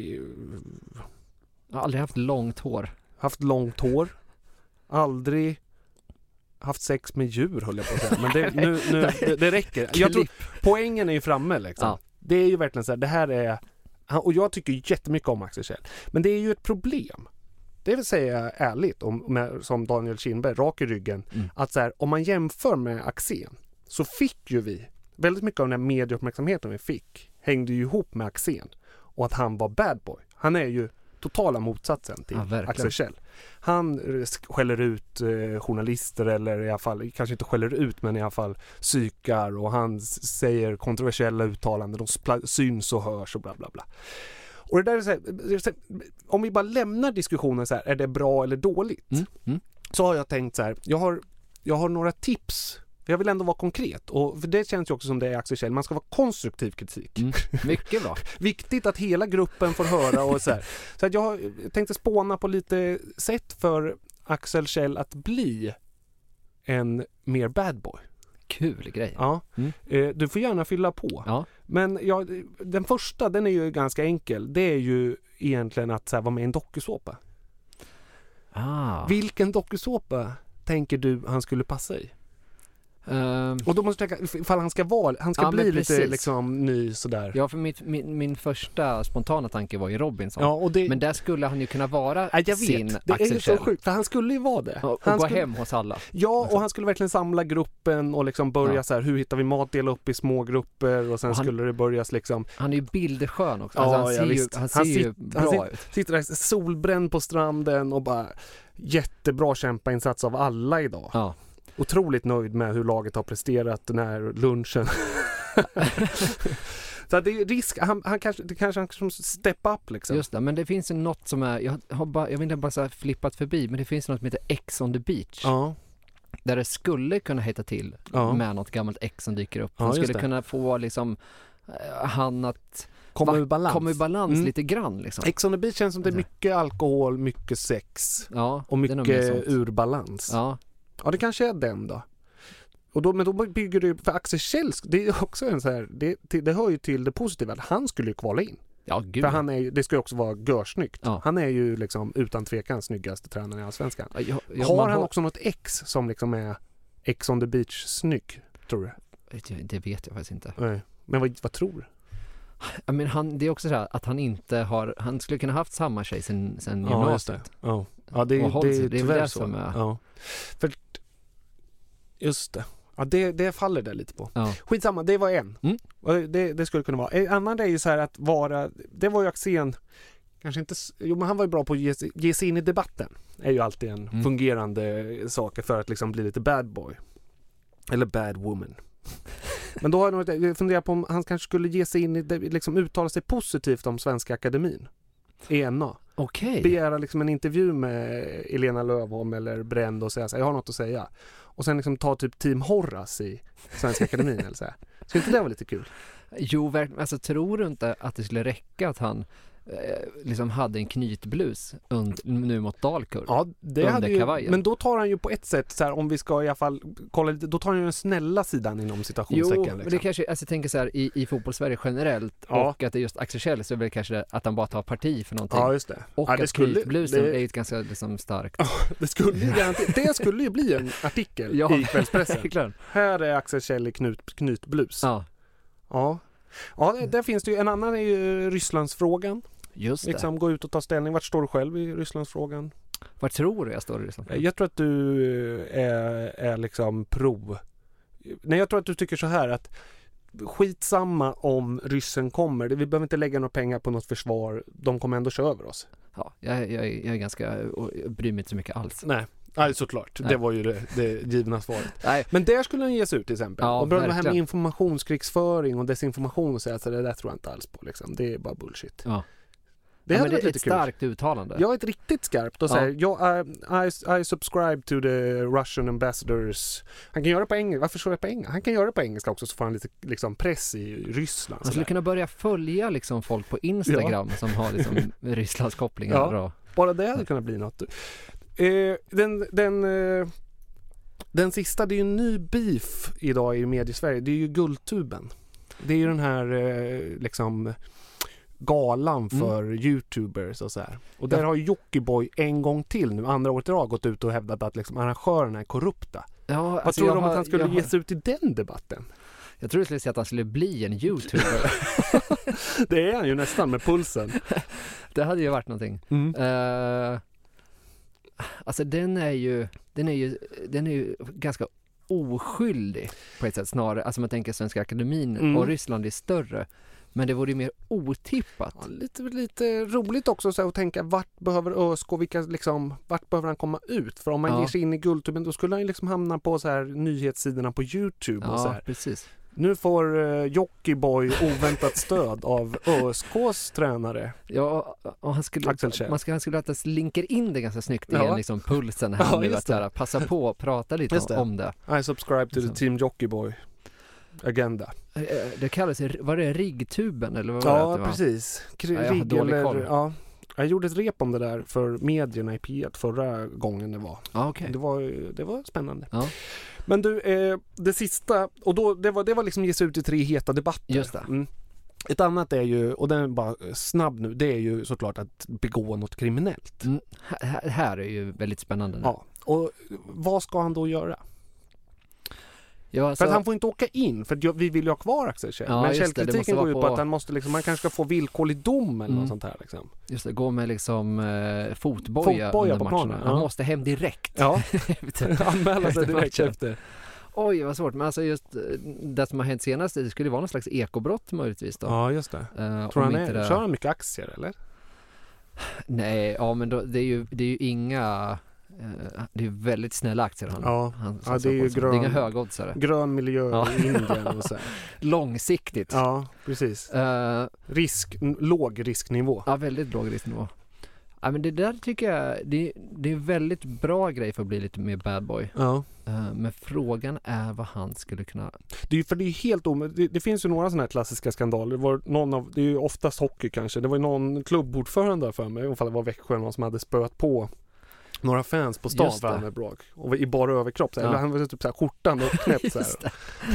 aldrig haft långt hår. Haft långt hår. Aldrig haft sex med djur, höll jag på att säga. Men det, nu, nu, det, det räcker. Jag tror, poängen är ju framme liksom. Ja. Det är ju verkligen så här, det här är... Och jag tycker jättemycket om Axel Kjell. Men det är ju ett problem. det vill säga ärligt, om, med, som Daniel Kindberg, rak i ryggen, mm. att så här, om man jämför med Axén så fick ju vi, väldigt mycket av den här medieuppmärksamheten vi fick hängde ju ihop med Axén och att han var bad boy. Han är ju totala motsatsen till ja, Axel Kjell. Han skäller ut eh, journalister eller i alla fall, kanske inte skäller ut men i alla fall psykar och han säger kontroversiella uttalanden, de spla- syns och hörs och bla bla bla. Och det där är så här, det är så här, om vi bara lämnar diskussionen så här, är det bra eller dåligt? Mm. Mm. Så har jag tänkt så här, jag har, jag har några tips. Jag vill ändå vara konkret och för det känns ju också som det är Axel Kjell. Man ska vara konstruktiv kritik. Mm, mycket bra. Viktigt att hela gruppen får höra och så här. Så att jag tänkte spåna på lite sätt för Axel Kjell att bli en mer bad boy. Kul grej. Ja. Mm. Eh, du får gärna fylla på. Ja. Men ja, den första, den är ju ganska enkel. Det är ju egentligen att så här, vara med i en dokusåpa. Ah. Vilken dokusåpa tänker du han skulle passa i? Uh, och då måste jag tänka, ifall han ska vara, han ska ja, bli lite liksom ny sådär. Ja, för mitt, min, min första spontana tanke var ju Robinson. Ja, och det, men där skulle han ju kunna vara ja, jag sin vet. Det Axel är ju så Kjell. sjukt, för han skulle ju vara det. Och, och han gå skulle, hem hos alla. Ja, och han skulle verkligen samla gruppen och liksom börja ja. så här, hur hittar vi mat, dela upp i små grupper och sen och han, skulle det börjas liksom. Han är ju bilderskön också. Ja, alltså, han, ja, ser ju, visst. han ser han ju sit, bra han sit, ut. Sitter där solbränd på stranden och bara jättebra kämpainsats av alla idag. Ja. Otroligt nöjd med hur laget har presterat den här lunchen. Så det är risk, han, han kanske, det kanske han som step up liksom. Just det, men det finns ju något som är, jag har bara, jag vet inte bara så här flippat förbi, men det finns något som heter X on the beach. Ja. Där det skulle kunna heta till ja. med något gammalt X som dyker upp. Ja, Han skulle det. kunna få liksom uh, han att komma ur balans, komma ur balans mm. lite grann liksom. X on the beach känns som det är mycket alkohol, mycket sex ja, och mycket ur balans. Ja. Ja, det kanske är den då. Och då men då bygger du för Axel Kjell, det är också en så här, det, det hör ju till det positiva att han skulle ju kvala in. Ja, gud. För han är, det ska ju också vara görsnyggt. Ja. Han är ju liksom utan tvekan snyggaste tränaren i Allsvenskan. Ja, jag, jag, har han har... också något X som liksom är X on the beach snygg, tror du? Det vet jag faktiskt inte. Nej. Men vad, vad tror du? I mean, han, det är också så här att han inte har, han skulle kunna haft samma tjej sen, sen ja, gymnasiet. Ja, ja det, och det, det, det är tyvärr det så. Som är... Ja. För, just det. Ja, det, det faller det lite på. Ja. Skitsamma, det var en. Mm. Det, det skulle kunna vara. En annan är ju så här att vara, det var ju Axén, kanske inte, jo men han var ju bra på att ge, ge sig in i debatten. Är ju alltid en mm. fungerande sak för att liksom bli lite bad boy. Eller bad woman. Men då har jag, jag funderat på om han kanske skulle ge sig in i det, liksom uttala sig positivt om Svenska Akademin. Ena. Okej. Begära liksom en intervju med Elena Lövholm eller Bränd och säga så här, jag har något att säga. Och sen liksom ta typ Team Horace i Svenska Akademin eller så här. Så inte det var lite kul? Jo, verkligen. Alltså tror du inte att det skulle räcka att han eh, liksom hade en knytblus und, nu mot Dalkurd? Ja, det hade ju, men då tar han ju på ett sätt så här, om vi ska i alla fall kolla lite, då tar han ju den snälla sidan inom citationstecken. Jo, liksom. men det kanske, alltså jag tänker så här i, i fotbollssverige generellt ja. och att det är just Axel Kjell så är det kanske att han bara tar parti för någonting. Ja, just det. Och ja, det att skulle, knytblusen det... är ju ett ganska liksom starkt. Ja, det skulle ju det skulle ju bli en artikel ja, i kvällspressen. Här är Axel Kjell i knut, knytblus. Ja. Ja. Ja, där, där finns det ju en annan är ju Rysslandsfrågan. Just det. Liksom gå ut och ta ställning. Vart står du själv i Rysslandsfrågan? Vart tror du jag står i Rysslandsfrågan? Jag tror att du är, är liksom pro. Nej, jag tror att du tycker så här att skitsamma om ryssen kommer. Vi behöver inte lägga några pengar på något försvar. De kommer ändå köra över oss. Ja, jag, jag, jag är ganska, jag bryr mig inte så mycket alls. Nej. Nej, såklart. Nej. Det var ju det, det givna svaret. Nej. Men där skulle han ges ut till exempel. Ja, och börja med informationskrigsföring och desinformation och säga så det där tror jag inte alls på. Liksom. Det är bara bullshit. Ja. Det, ja, men det är ett kul. starkt uttalande. Jag är ett riktigt skarpt och ja. säger jag, I, I, I subscribe to the Russian ambassadors. Han kan göra det på engelska. Varför står det på engelska? Han kan göra det på engelska också så får han lite liksom, press i Ryssland. Han skulle kunna börja följa liksom, folk på Instagram ja. som har liksom, Rysslands kopplingar. Ja. Och... Bara det hade kunnat bli något. Eh, den, den, eh, den sista, det är ju en ny beef idag i mediesverige. Det är ju Guldtuben. Det är ju den här eh, liksom galan för mm. YouTubers och så här. Och där ja. har Jockiboi en gång till nu, andra året i rad, gått ut och hävdat att liksom, arrangörerna är korrupta. Ja, Vad alltså tror du om har, att han skulle har... ge sig ut i den debatten? Jag tror du skulle säga att han skulle bli en YouTuber. Det är han ju nästan med pulsen. Det hade ju varit någonting. Mm. Uh... Alltså den är ju, den är ju, den är ju ganska oskyldig på ett sätt snarare. Alltså man tänker Svenska Akademin mm. och Ryssland är större. Men det vore ju mer otippat. Ja, lite, lite roligt också så att tänka vart behöver ÖSK, vilka liksom, vart behöver han komma ut? För om man ja. ger sig in i Guldtuben då skulle han ju liksom hamna på så här nyhetssidorna på YouTube ja, och så här. Precis. Nu får uh, Jockeyboy oväntat stöd av ÖSKs tränare. Ja, och han skulle man ska han skulle att linker in det ganska snyggt ja. i en liksom pulsen här ja, nu att här, passa på att prata lite det. om det. I subscribe to the Team Jockeyboy agenda. Det kallas var det riggtuben eller vad ja, var det? Ja, precis. Rigg eller ja. Jag gjorde ett rep om det där för medierna i P ett förra gången det var. Ah, okay. Det var det var spännande. Ja. Men du, eh, det sista, och då, det var, det var liksom ge sig ut i tre heta debatter. Just det. Mm. Ett annat är ju, och den är bara snabb nu, det är ju såklart att begå något kriminellt. Mm. Här, här är ju väldigt spännande nu. Ja, och vad ska han då göra? Ja, alltså, för att han får inte åka in, för vi vill ju ha kvar Axel Kjell. Ja, men källkritiken går ut på, på att han måste liksom, man kanske ska få villkorlig dom eller mm. något sånt här liksom. Just det, gå med liksom eh, fotboja, fotboja under på matcherna. Planen, ja. Han måste hem direkt. Ja, anmäla sig direkt efter. Oj, vad svårt. Men alltså just det som har hänt senast, det skulle vara någon slags ekobrott möjligtvis då. Ja, just det. Uh, Tror han är, det... Kör han mycket aktier eller? Nej, ja men då, det är ju det är ju inga uh, det är väldigt snälla aktier han. Ja, han, ja det är ju grön, det är inga högoddsare. Grön miljö ja. i Indien och så. Långsiktigt. Ja, precis. Uh, Risk låg risknivå. Ja, väldigt låg risknivå. Ja, men det där tycker jag det, det är en väldigt bra grej för att bli lite mer bad boy. Ja. Uh, men frågan är vad han skulle kunna... Det är ju för det är helt om... det, det finns ju några sådana här klassiska skandaler. Det, var någon av, det är ju oftast hockey kanske. Det var ju någon klubbordförande för mig, i alla fall det var Växjö, någon som hade spöat på några fans på stan för han med bråk. Och i bara överkropp. Så ja. Eller han var typ så här skjortan och knäppt så här.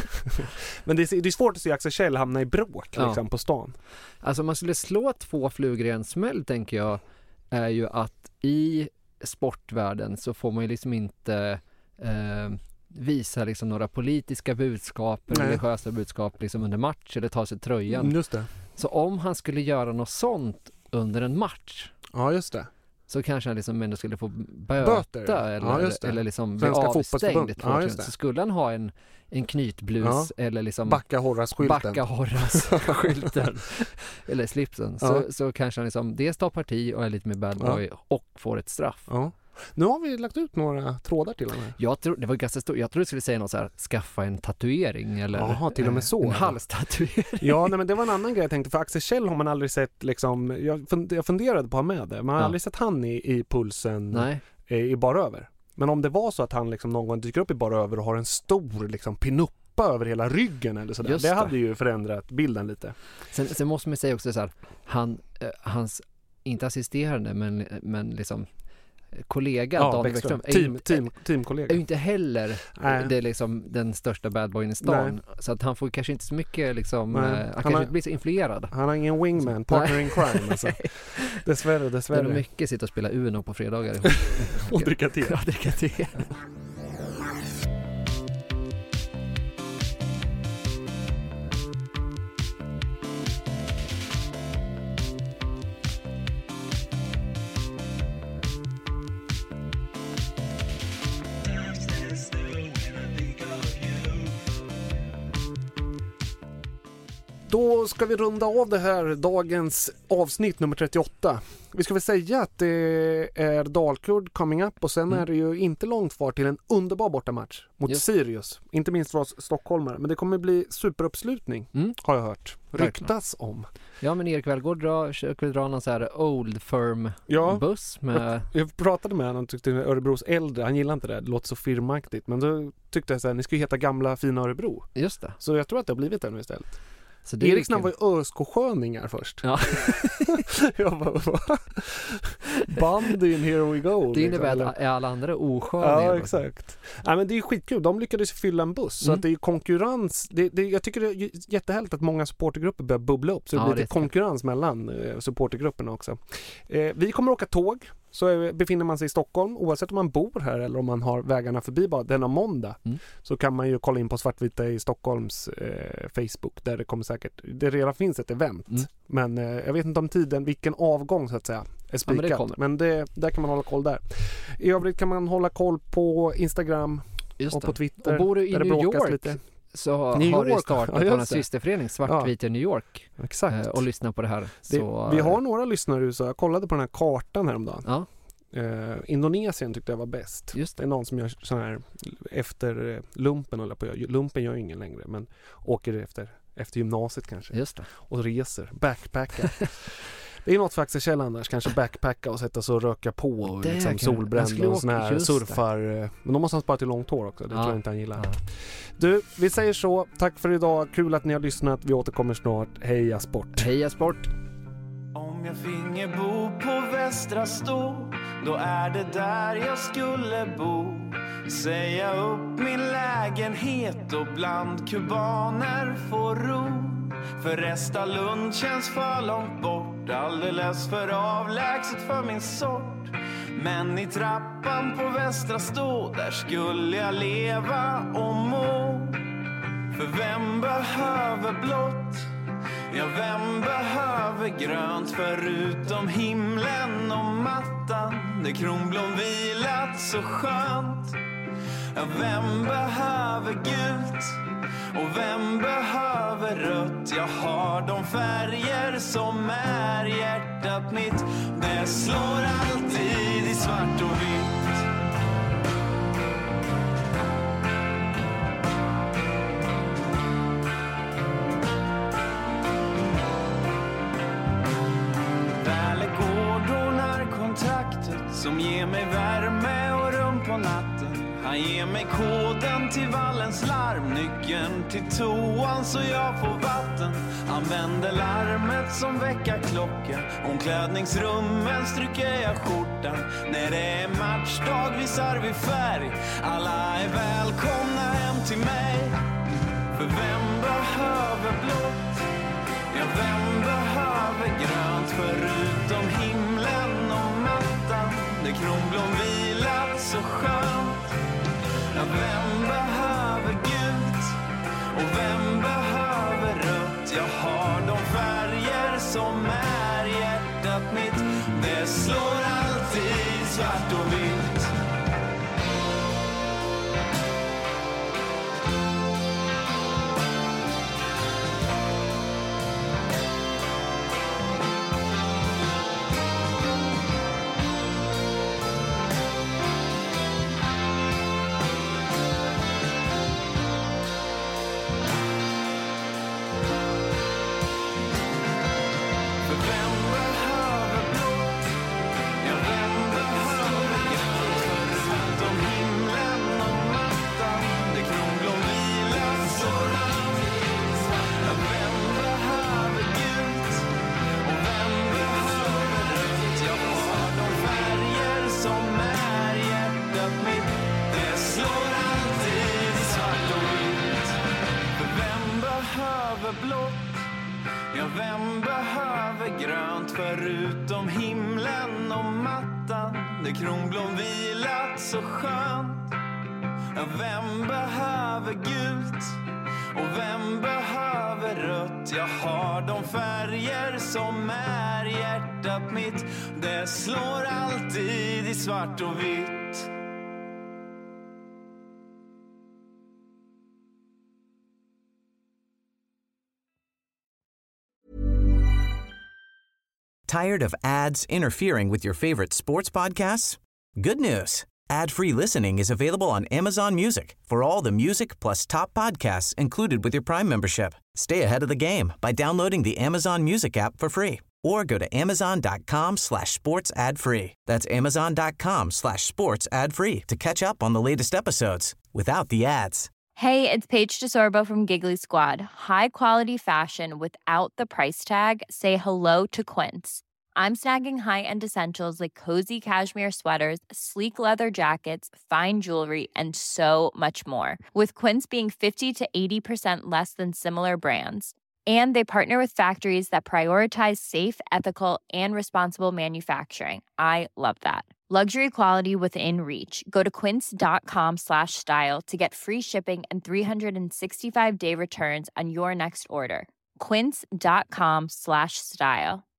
Men det är, det är svårt att se Axel Kjell hamna i bråk ja. liksom, på stan. Alltså man skulle slå två flugor i en smäll, tänker jag, är ju att i sportvärlden så får man ju liksom inte eh, visa liksom några politiska budskap eller religiösa budskap liksom under match eller ta sig tröjan. Mm, just det. Så om han skulle göra något sånt under en match. Ja, just det. Så kanske han liksom ändå skulle få böta, böter eller, ja, eller liksom bli avstängd. Ja, så skulle han ha en, en knytblus ja. eller liksom backa Horras-skylten. Backa Horras-skylten eller slipsen. Ja. Så, så kanske han liksom dels tar parti och är lite mer bad boy ja. och får ett straff. Ja. Nu har vi lagt ut några trådar till honom. Jag tror det var ganska stort. Jag tror du skulle säga något så här, skaffa en tatuering eller Jaha, till och med så. En halstatuering. Ja, nej, men det var en annan grej jag tänkte, för Axel Kjell har man aldrig sett liksom, jag, fund, jag funderade på att ha med det. Man har ja. aldrig sett han i, i pulsen nej. I, i bara över. Men om det var så att han liksom någon gång dyker upp i bara över och har en stor liksom pinuppa över hela ryggen eller sådär. Det, det hade ju förändrat bilden lite. Sen, sen måste man säga också så här, han, eh, hans inte assisterande men, men liksom kollega ja, Daniel Bäckström är, team, team, teamkollega. är ju inte heller äh. det är liksom den största bad boyen i stan. Nej. Så att han får kanske inte så mycket liksom, han, han kanske har, inte blir så influerad. Han har ingen wingman, partner in crime alltså. Dessvärre, dessvärre. Det är mycket sitta och spela Uno på fredagar. och dricka te. Ja, dricka te. Då ska vi runda av det här dagens avsnitt nummer trettioåtta. Vi ska väl säga att det är Dalkurd coming up och sen mm. är det ju inte långt kvar till en underbar bortamatch mot Just. Sirius. Inte minst för oss stockholmare. Men det kommer bli superuppslutning mm. har jag hört. Ryktas om. Ja, men Erik Välgård drar, drar någon så här old firm ja. buss med... Jag pratade med honom och tyckte Örebros äldre, han gillar inte det, det låter så firmaktigt. Men då tyckte jag så här, ni ska ju heta gamla fina Örebro. Just det. Så jag tror att det har blivit det nu istället. Så det Eriksson var ju ÖSK-sköningar först. Ja. jag bara, va? Bandyn, here we go. Det innebär liksom. Att alla andra osköningar. Ja, exakt. Ja, men det är skitkul. De lyckades fylla en buss. Mm. Så att det är konkurrens. Det, det, jag tycker det är jättehärligt att många supportergrupper börjar bubbla upp. Så det ja, blir lite konkurrens mellan eh, supportergrupperna också. Eh, vi kommer åka tåg. Så befinner man sig i Stockholm, oavsett om man bor här eller om man har vägarna förbi bara denna måndag, mm. så kan man ju kolla in på Svartvita i Stockholms eh, Facebook där det kommer säkert, det redan finns ett event. Mm. Men eh, jag vet inte om tiden, vilken avgång så att säga. är spikat. Ja, men det men det, där kan man hålla koll där. I övrigt kan man hålla koll på Instagram och på Twitter. Och bor du i New York lite. Så New har York. du startat ja, på en systerförening, Svartvit ja. i New York. Exakt. Och lyssna på det här. Det, så, vi har några lyssnare i så jag kollade på den här kartan häromdagen. Ja. Uh, Indonesien tyckte jag var bäst. Just det. det är någon som gör sån här efter uh, lumpen eller på lumpen gör ingen längre men åker efter efter gymnasiet kanske. Just det. Och reser, backpackar. Det är något för Axel Kjell annars, kanske backpacka och sätta sig och röka på och liksom solbrända och sån här surfar. Det. Men då måste han spara till långt hår också, det ja. tror jag inte han gillar. Ja. Du, vi säger så. Tack för idag, kul att ni har lyssnat. Vi återkommer snart. Heja sport! Heja sport! Om jag finge bo på Västra Stå, då är det där jag skulle bo. Säga upp min lägenhet och bland kubaner få ro. För Restalund känns för långt bort, alldeles för avlägset för min sort. Men i trappan på Västra Stå, där skulle jag leva och må. För vem behöver blått? Ja, vem behöver grönt förutom himlen och mattan? Det kronblom vilat så skönt. Ja, vem behöver gult? Och vem behöver rött? Jag har de färger som är hjärtat mitt. Det slår alltid i svart och vitt. Välegård ordnar kontraktet som ger mig värme och rum på natten. Han ger mig koden till vallens larm, nyckeln till toan så jag får vatten. Använder larmet som väckarklocka, omklädningsrummen stryker jag skjortan. När det är matchdag visar vi färg, alla är välkomna hem till mig. För vem behöver blått? Ja, vem behöver grönt förutom himlen och mattan? Det kronblom vilat så skönt. Ja, vem behöver gult? Och vem behöver rött? Jag har de färger som är hjärtat mitt. Det slår alltid svart och vitt. Ja, vem behöver grönt förutom himlen och mattan? Det kronblom vilat så skönt. Ja, vem behöver gult? Och vem behöver rött? Jag har de färger som är hjärtat mitt. Det slår alltid i svart och vitt. Tired of ads interfering with your favorite sports podcasts? Good news. Ad-free listening is available on Amazon Music for all the music plus top podcasts included with your Prime membership. Stay ahead of the game by downloading the Amazon Music app for free or go to amazon.com slash sports ad free. That's amazon.com slash sports ad free to catch up on the latest episodes without the ads. Hey, it's Paige DeSorbo from Giggly Squad. High quality fashion without the price tag. Say hello to Quince. I'm snagging high-end essentials like cozy cashmere sweaters, sleek leather jackets, fine jewelry, and so much more. With Quince being fifty to eighty percent less than similar brands. And they partner with factories that prioritize safe, ethical, and responsible manufacturing. I love that. Luxury quality within reach. Go to quince.com slash style to get free shipping and three sixty-five day returns on your next order. Quince.com slash style.